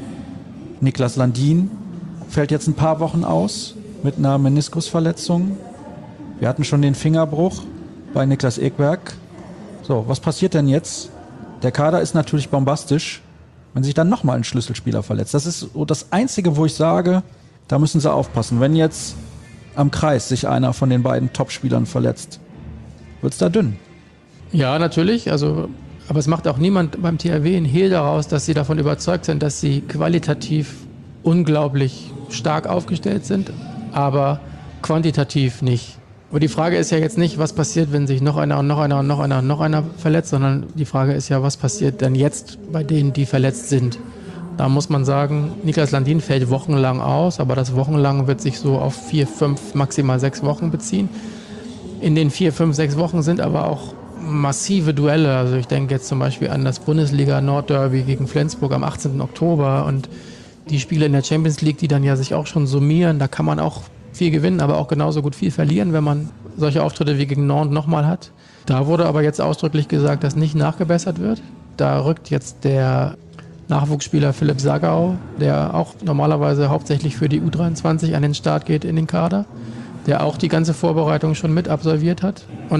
Niklas Landin fällt jetzt ein paar Wochen aus mit einer Meniskusverletzung. Wir hatten schon den Fingerbruch bei Niklas Ekberg. So, was passiert denn jetzt? Der Kader ist natürlich bombastisch, wenn sich dann nochmal ein Schlüsselspieler verletzt. Das ist so das Einzige, wo ich sage, da müssen sie aufpassen. Wenn jetzt am Kreis sich einer von den beiden Topspielern verletzt, wird's da dünn. Ja, natürlich. Also, aber es macht auch niemand beim THW einen Hehl daraus, dass sie davon überzeugt sind, dass sie qualitativ unglaublich stark aufgestellt sind, aber quantitativ nicht. Aber die Frage ist ja jetzt nicht, was passiert, wenn sich noch einer verletzt, sondern die Frage ist ja, was passiert denn jetzt bei denen, die verletzt sind. Da muss man sagen, Niklas Landin fällt wochenlang aus, aber das wochenlang wird sich so auf 4, 5, maximal 6 Wochen beziehen. In den 4, 5, 6 Wochen sind aber auch massive Duelle. Also ich denke jetzt zum Beispiel an das Bundesliga-Nordderby gegen Flensburg am 18. Oktober und die Spiele in der Champions League, die dann ja sich auch schon summieren. Da kann man auch viel gewinnen, aber auch genauso gut viel verlieren, wenn man solche Auftritte wie gegen Nantes nochmal hat. Da wurde aber jetzt ausdrücklich gesagt, dass nicht nachgebessert wird. Da rückt jetzt der Nachwuchsspieler Philipp Sagau, der auch normalerweise hauptsächlich für die U23 an den Start geht in den Kader, der auch die ganze Vorbereitung schon mit absolviert hat. Und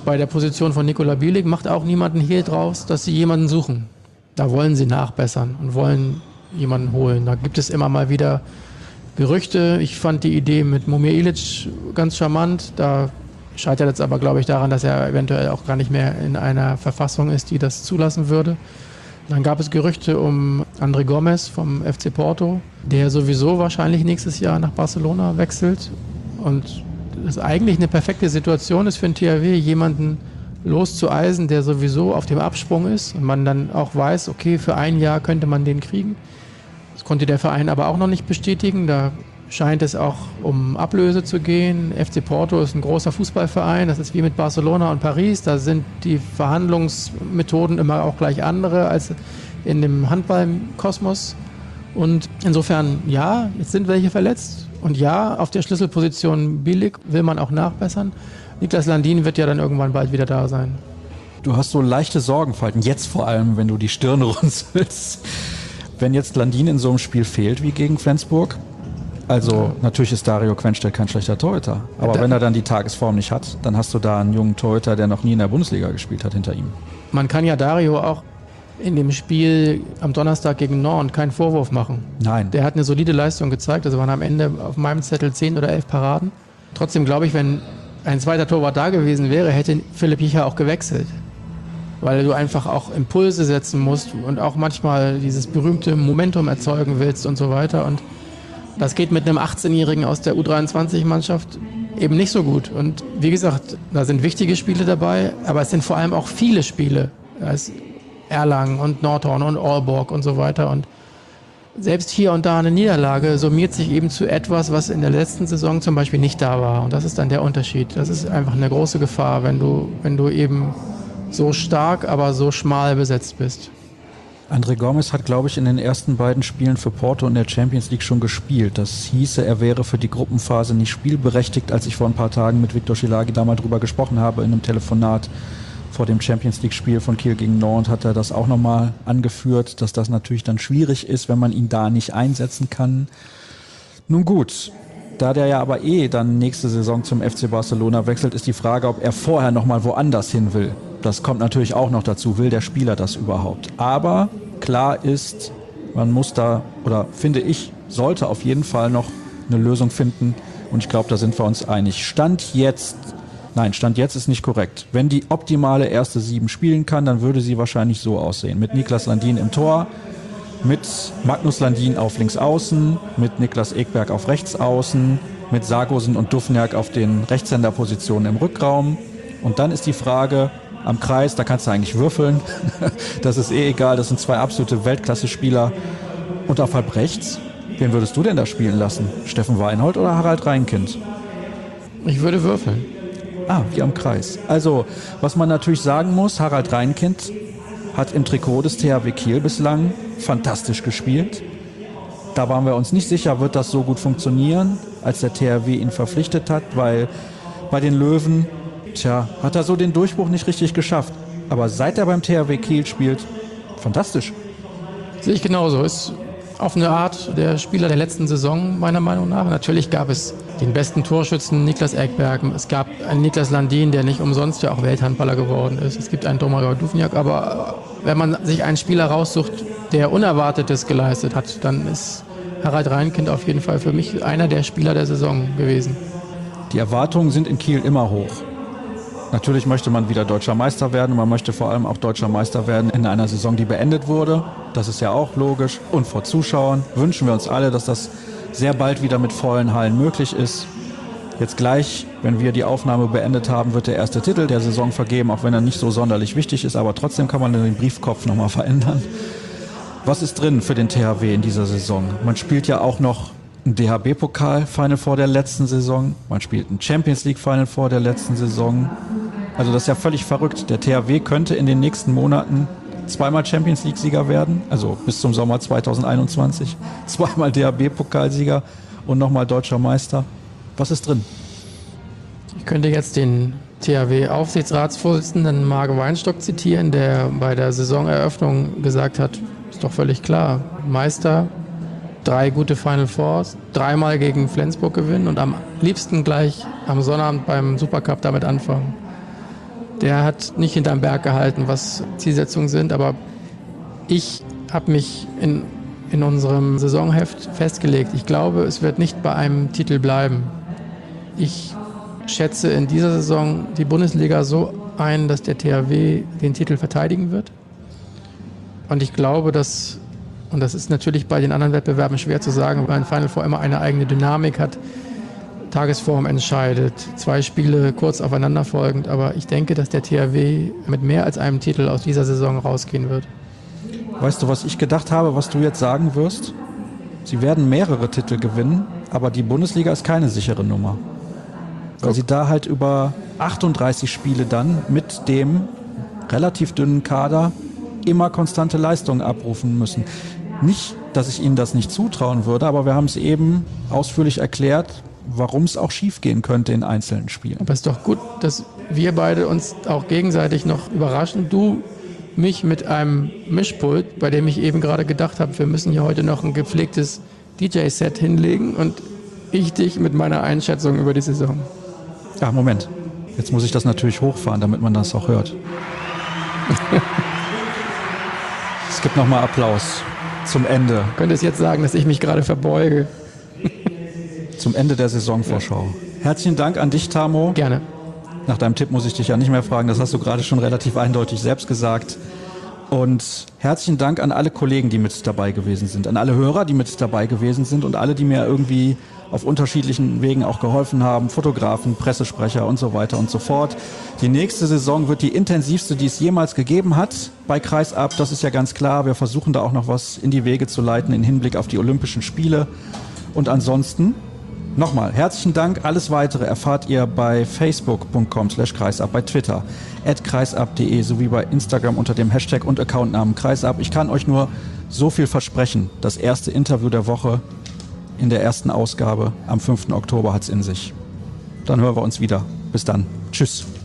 bei der Position von Nikola Bielik macht auch niemanden Hehl draus, dass sie jemanden suchen. Da wollen sie nachbessern und wollen jemanden holen. Da gibt es immer mal wieder Gerüchte. Ich fand die Idee mit Momir Ilić ganz charmant. Da scheitert jetzt aber, glaube ich, daran, dass er eventuell auch gar nicht mehr in einer Verfassung ist, die das zulassen würde. Dann gab es Gerüchte um André Gomes vom FC Porto, der sowieso wahrscheinlich nächstes Jahr nach Barcelona wechselt. Und das eigentlich eine perfekte Situation ist für den THW, jemanden loszueisen, der sowieso auf dem Absprung ist und man dann auch weiß, okay, für ein Jahr könnte man den kriegen. Das konnte der Verein aber auch noch nicht bestätigen. Da scheint es auch um Ablöse zu gehen. FC Porto ist ein großer Fußballverein. Das ist wie mit Barcelona und Paris. Da sind die Verhandlungsmethoden immer auch gleich andere als in dem Handballkosmos. Und insofern, ja, jetzt sind welche verletzt. Und ja, auf der Schlüsselposition Bielik will man auch nachbessern. Niklas Landin wird ja dann irgendwann bald wieder da sein. Du hast so leichte Sorgenfalten, jetzt vor allem, wenn du die Stirn runzelst. Wenn jetzt Landin in so einem Spiel fehlt wie gegen Flensburg, also natürlich ist Dario Quenstedt kein schlechter Torhüter, aber wenn er dann die Tagesform nicht hat, dann hast du da einen jungen Torhüter, der noch nie in der Bundesliga gespielt hat, hinter ihm. Man kann ja Dario auch in dem Spiel am Donnerstag gegen Nantes keinen Vorwurf machen. Nein. Der hat eine solide Leistung gezeigt, also waren am Ende auf meinem Zettel 10 oder 11 Paraden. Trotzdem glaube ich, wenn ein zweiter Torwart da gewesen wäre, hätte Philipp Jicha auch gewechselt. Weil du einfach auch Impulse setzen musst und auch manchmal dieses berühmte Momentum erzeugen willst und so weiter. Und das geht mit einem 18-Jährigen aus der U23-Mannschaft eben nicht so gut. Und wie gesagt, da sind wichtige Spiele dabei, aber es sind vor allem auch viele Spiele. Da ist Erlangen und Nordhorn und Aalborg und so weiter. Und selbst hier und da eine Niederlage summiert sich eben zu etwas, was in der letzten Saison zum Beispiel nicht da war. Und das ist dann der Unterschied. Das ist einfach eine große Gefahr, wenn du eben so stark, aber so schmal besetzt bist. André Gomes hat, glaube ich, in den ersten beiden Spielen für Porto in der Champions League schon gespielt. Das hieße, er wäre für die Gruppenphase nicht spielberechtigt. Als ich vor ein paar Tagen mit Viktor Szilágyi da mal drüber gesprochen habe in einem Telefonat vor dem Champions League-Spiel von Kiel gegen Nantes, hat er das auch nochmal angeführt, dass das natürlich dann schwierig ist, wenn man ihn da nicht einsetzen kann. Nun gut, da der ja aber dann nächste Saison zum FC Barcelona wechselt, ist die Frage, ob er vorher nochmal woanders hin will. Das kommt natürlich auch noch dazu. Will der Spieler das überhaupt? Aber klar ist, man muss da, oder finde ich, sollte auf jeden Fall noch eine Lösung finden. Und ich glaube, da sind wir uns einig. Stand jetzt ist nicht korrekt. Wenn die optimale erste 7 spielen kann, dann würde sie wahrscheinlich so aussehen. Mit Niklas Landin im Tor, mit Magnus Landin auf links außen, mit Niklas Ekberg auf rechts außen, mit Sargosen und Dufniak auf den Rechtshänderpositionen im Rückraum. Und dann ist die Frage am Kreis, da kannst du eigentlich würfeln. Das ist egal, das sind 2 absolute Weltklasse-Spieler. Und auf halb rechts, wen würdest du denn da spielen lassen? Steffen Weinhold oder Harald Reinkind? Ich würde würfeln. Wie am Kreis. Also, was man natürlich sagen muss, Harald Reinkind hat im Trikot des THW Kiel bislang fantastisch gespielt. Da waren wir uns nicht sicher, wird das so gut funktionieren, als der THW ihn verpflichtet hat, weil bei den Löwen, hat er so den Durchbruch nicht richtig geschafft. Aber seit er beim THW Kiel spielt, fantastisch. Sehe ich genauso. Ist auf eine Art der Spieler der letzten Saison, meiner Meinung nach. Natürlich gab es den besten Torschützen Niklas Ekberg. Es gab einen Niklas Landin, der nicht umsonst ja auch Welthandballer geworden ist. Es gibt einen Domagoj Dufniak. Aber wenn man sich einen Spieler raussucht, der Unerwartetes geleistet hat, dann ist Harald Reinkind auf jeden Fall für mich einer der Spieler der Saison gewesen. Die Erwartungen sind in Kiel immer hoch. Natürlich möchte man wieder deutscher Meister werden. Man möchte vor allem auch deutscher Meister werden in einer Saison, die beendet wurde. Das ist ja auch logisch. Und vor Zuschauern wünschen wir uns alle, dass das sehr bald wieder mit vollen Hallen möglich ist. Jetzt gleich, wenn wir die Aufnahme beendet haben, wird der erste Titel der Saison vergeben, auch wenn er nicht so sonderlich wichtig ist. Aber trotzdem kann man den Briefkopf nochmal verändern. Was ist drin für den THW in dieser Saison? Man spielt ja auch noch ein DHB-Pokal-Final vor der letzten Saison. Man spielt ein Champions-League-Final vor der letzten Saison. Also das ist ja völlig verrückt. Der THW könnte in den nächsten Monaten 2-mal Champions-League-Sieger werden, also bis zum Sommer 2021. 2-mal DHB-Pokalsieger und nochmal deutscher Meister. Was ist drin? Ich könnte jetzt den THW-Aufsichtsratsvorsitzenden Marc Weinstock zitieren, der bei der Saisoneröffnung gesagt hat, ist doch völlig klar, Meister, 3 gute Final Fours, 3-mal gegen Flensburg gewinnen und am liebsten gleich am Sonnabend beim Supercup damit anfangen. der hat nicht hinterm Berg gehalten, was Zielsetzungen sind, aber ich habe mich in unserem Saisonheft festgelegt. Ich glaube, es wird nicht bei einem Titel bleiben. Ich schätze in dieser Saison die Bundesliga so ein, dass der THW den Titel verteidigen wird. Und ich glaube, dass, und das ist natürlich bei den anderen Wettbewerben schwer zu sagen, weil ein Final Four immer eine eigene Dynamik hat, Tagesform entscheidet, 2 Spiele kurz aufeinander folgend, aber ich denke, dass der THW mit mehr als einem Titel aus dieser Saison rausgehen wird. Weißt du, was ich gedacht habe, was du jetzt sagen wirst? Sie werden mehrere Titel gewinnen, aber die Bundesliga ist keine sichere Nummer. Weil sie da halt über 38 Spiele dann mit dem relativ dünnen Kader immer konstante Leistungen abrufen müssen. Nicht, dass ich ihnen das nicht zutrauen würde, aber wir haben es eben ausführlich erklärt, warum es auch schief gehen könnte in einzelnen Spielen. Aber es ist doch gut, dass wir beide uns auch gegenseitig noch überraschen. Du mich mit einem Mischpult, bei dem ich eben gerade gedacht habe, wir müssen hier heute noch ein gepflegtes DJ-Set hinlegen, und ich dich mit meiner Einschätzung über die Saison. Ach, Moment. Jetzt muss ich das natürlich hochfahren, damit man das auch hört. Es gibt nochmal Applaus zum Ende. Du könntest jetzt sagen, dass ich mich gerade verbeuge. Zum Ende der Saisonvorschau. Herzlichen Dank an dich, Tamo. Gerne. Nach deinem Tipp muss ich dich ja nicht mehr fragen, das hast du gerade schon relativ eindeutig selbst gesagt. Und herzlichen Dank an alle Kollegen, die mit dabei gewesen sind, an alle Hörer, die mit dabei gewesen sind und alle, die mir irgendwie auf unterschiedlichen Wegen auch geholfen haben, Fotografen, Pressesprecher und so weiter und so fort. Die nächste Saison wird die intensivste, die es jemals gegeben hat bei Kreisab, das ist ja ganz klar. Wir versuchen da auch noch was in die Wege zu leiten im Hinblick auf die Olympischen Spiele. Und ansonsten nochmal, herzlichen Dank. Alles Weitere erfahrt ihr bei facebook.com/kreisab, bei Twitter @kreisab.de sowie bei Instagram unter dem Hashtag und Accountnamen Kreisab. Ich kann euch nur so viel versprechen. Das erste Interview der Woche in der ersten Ausgabe am 5. Oktober hat's in sich. Dann hören wir uns wieder. Bis dann. Tschüss.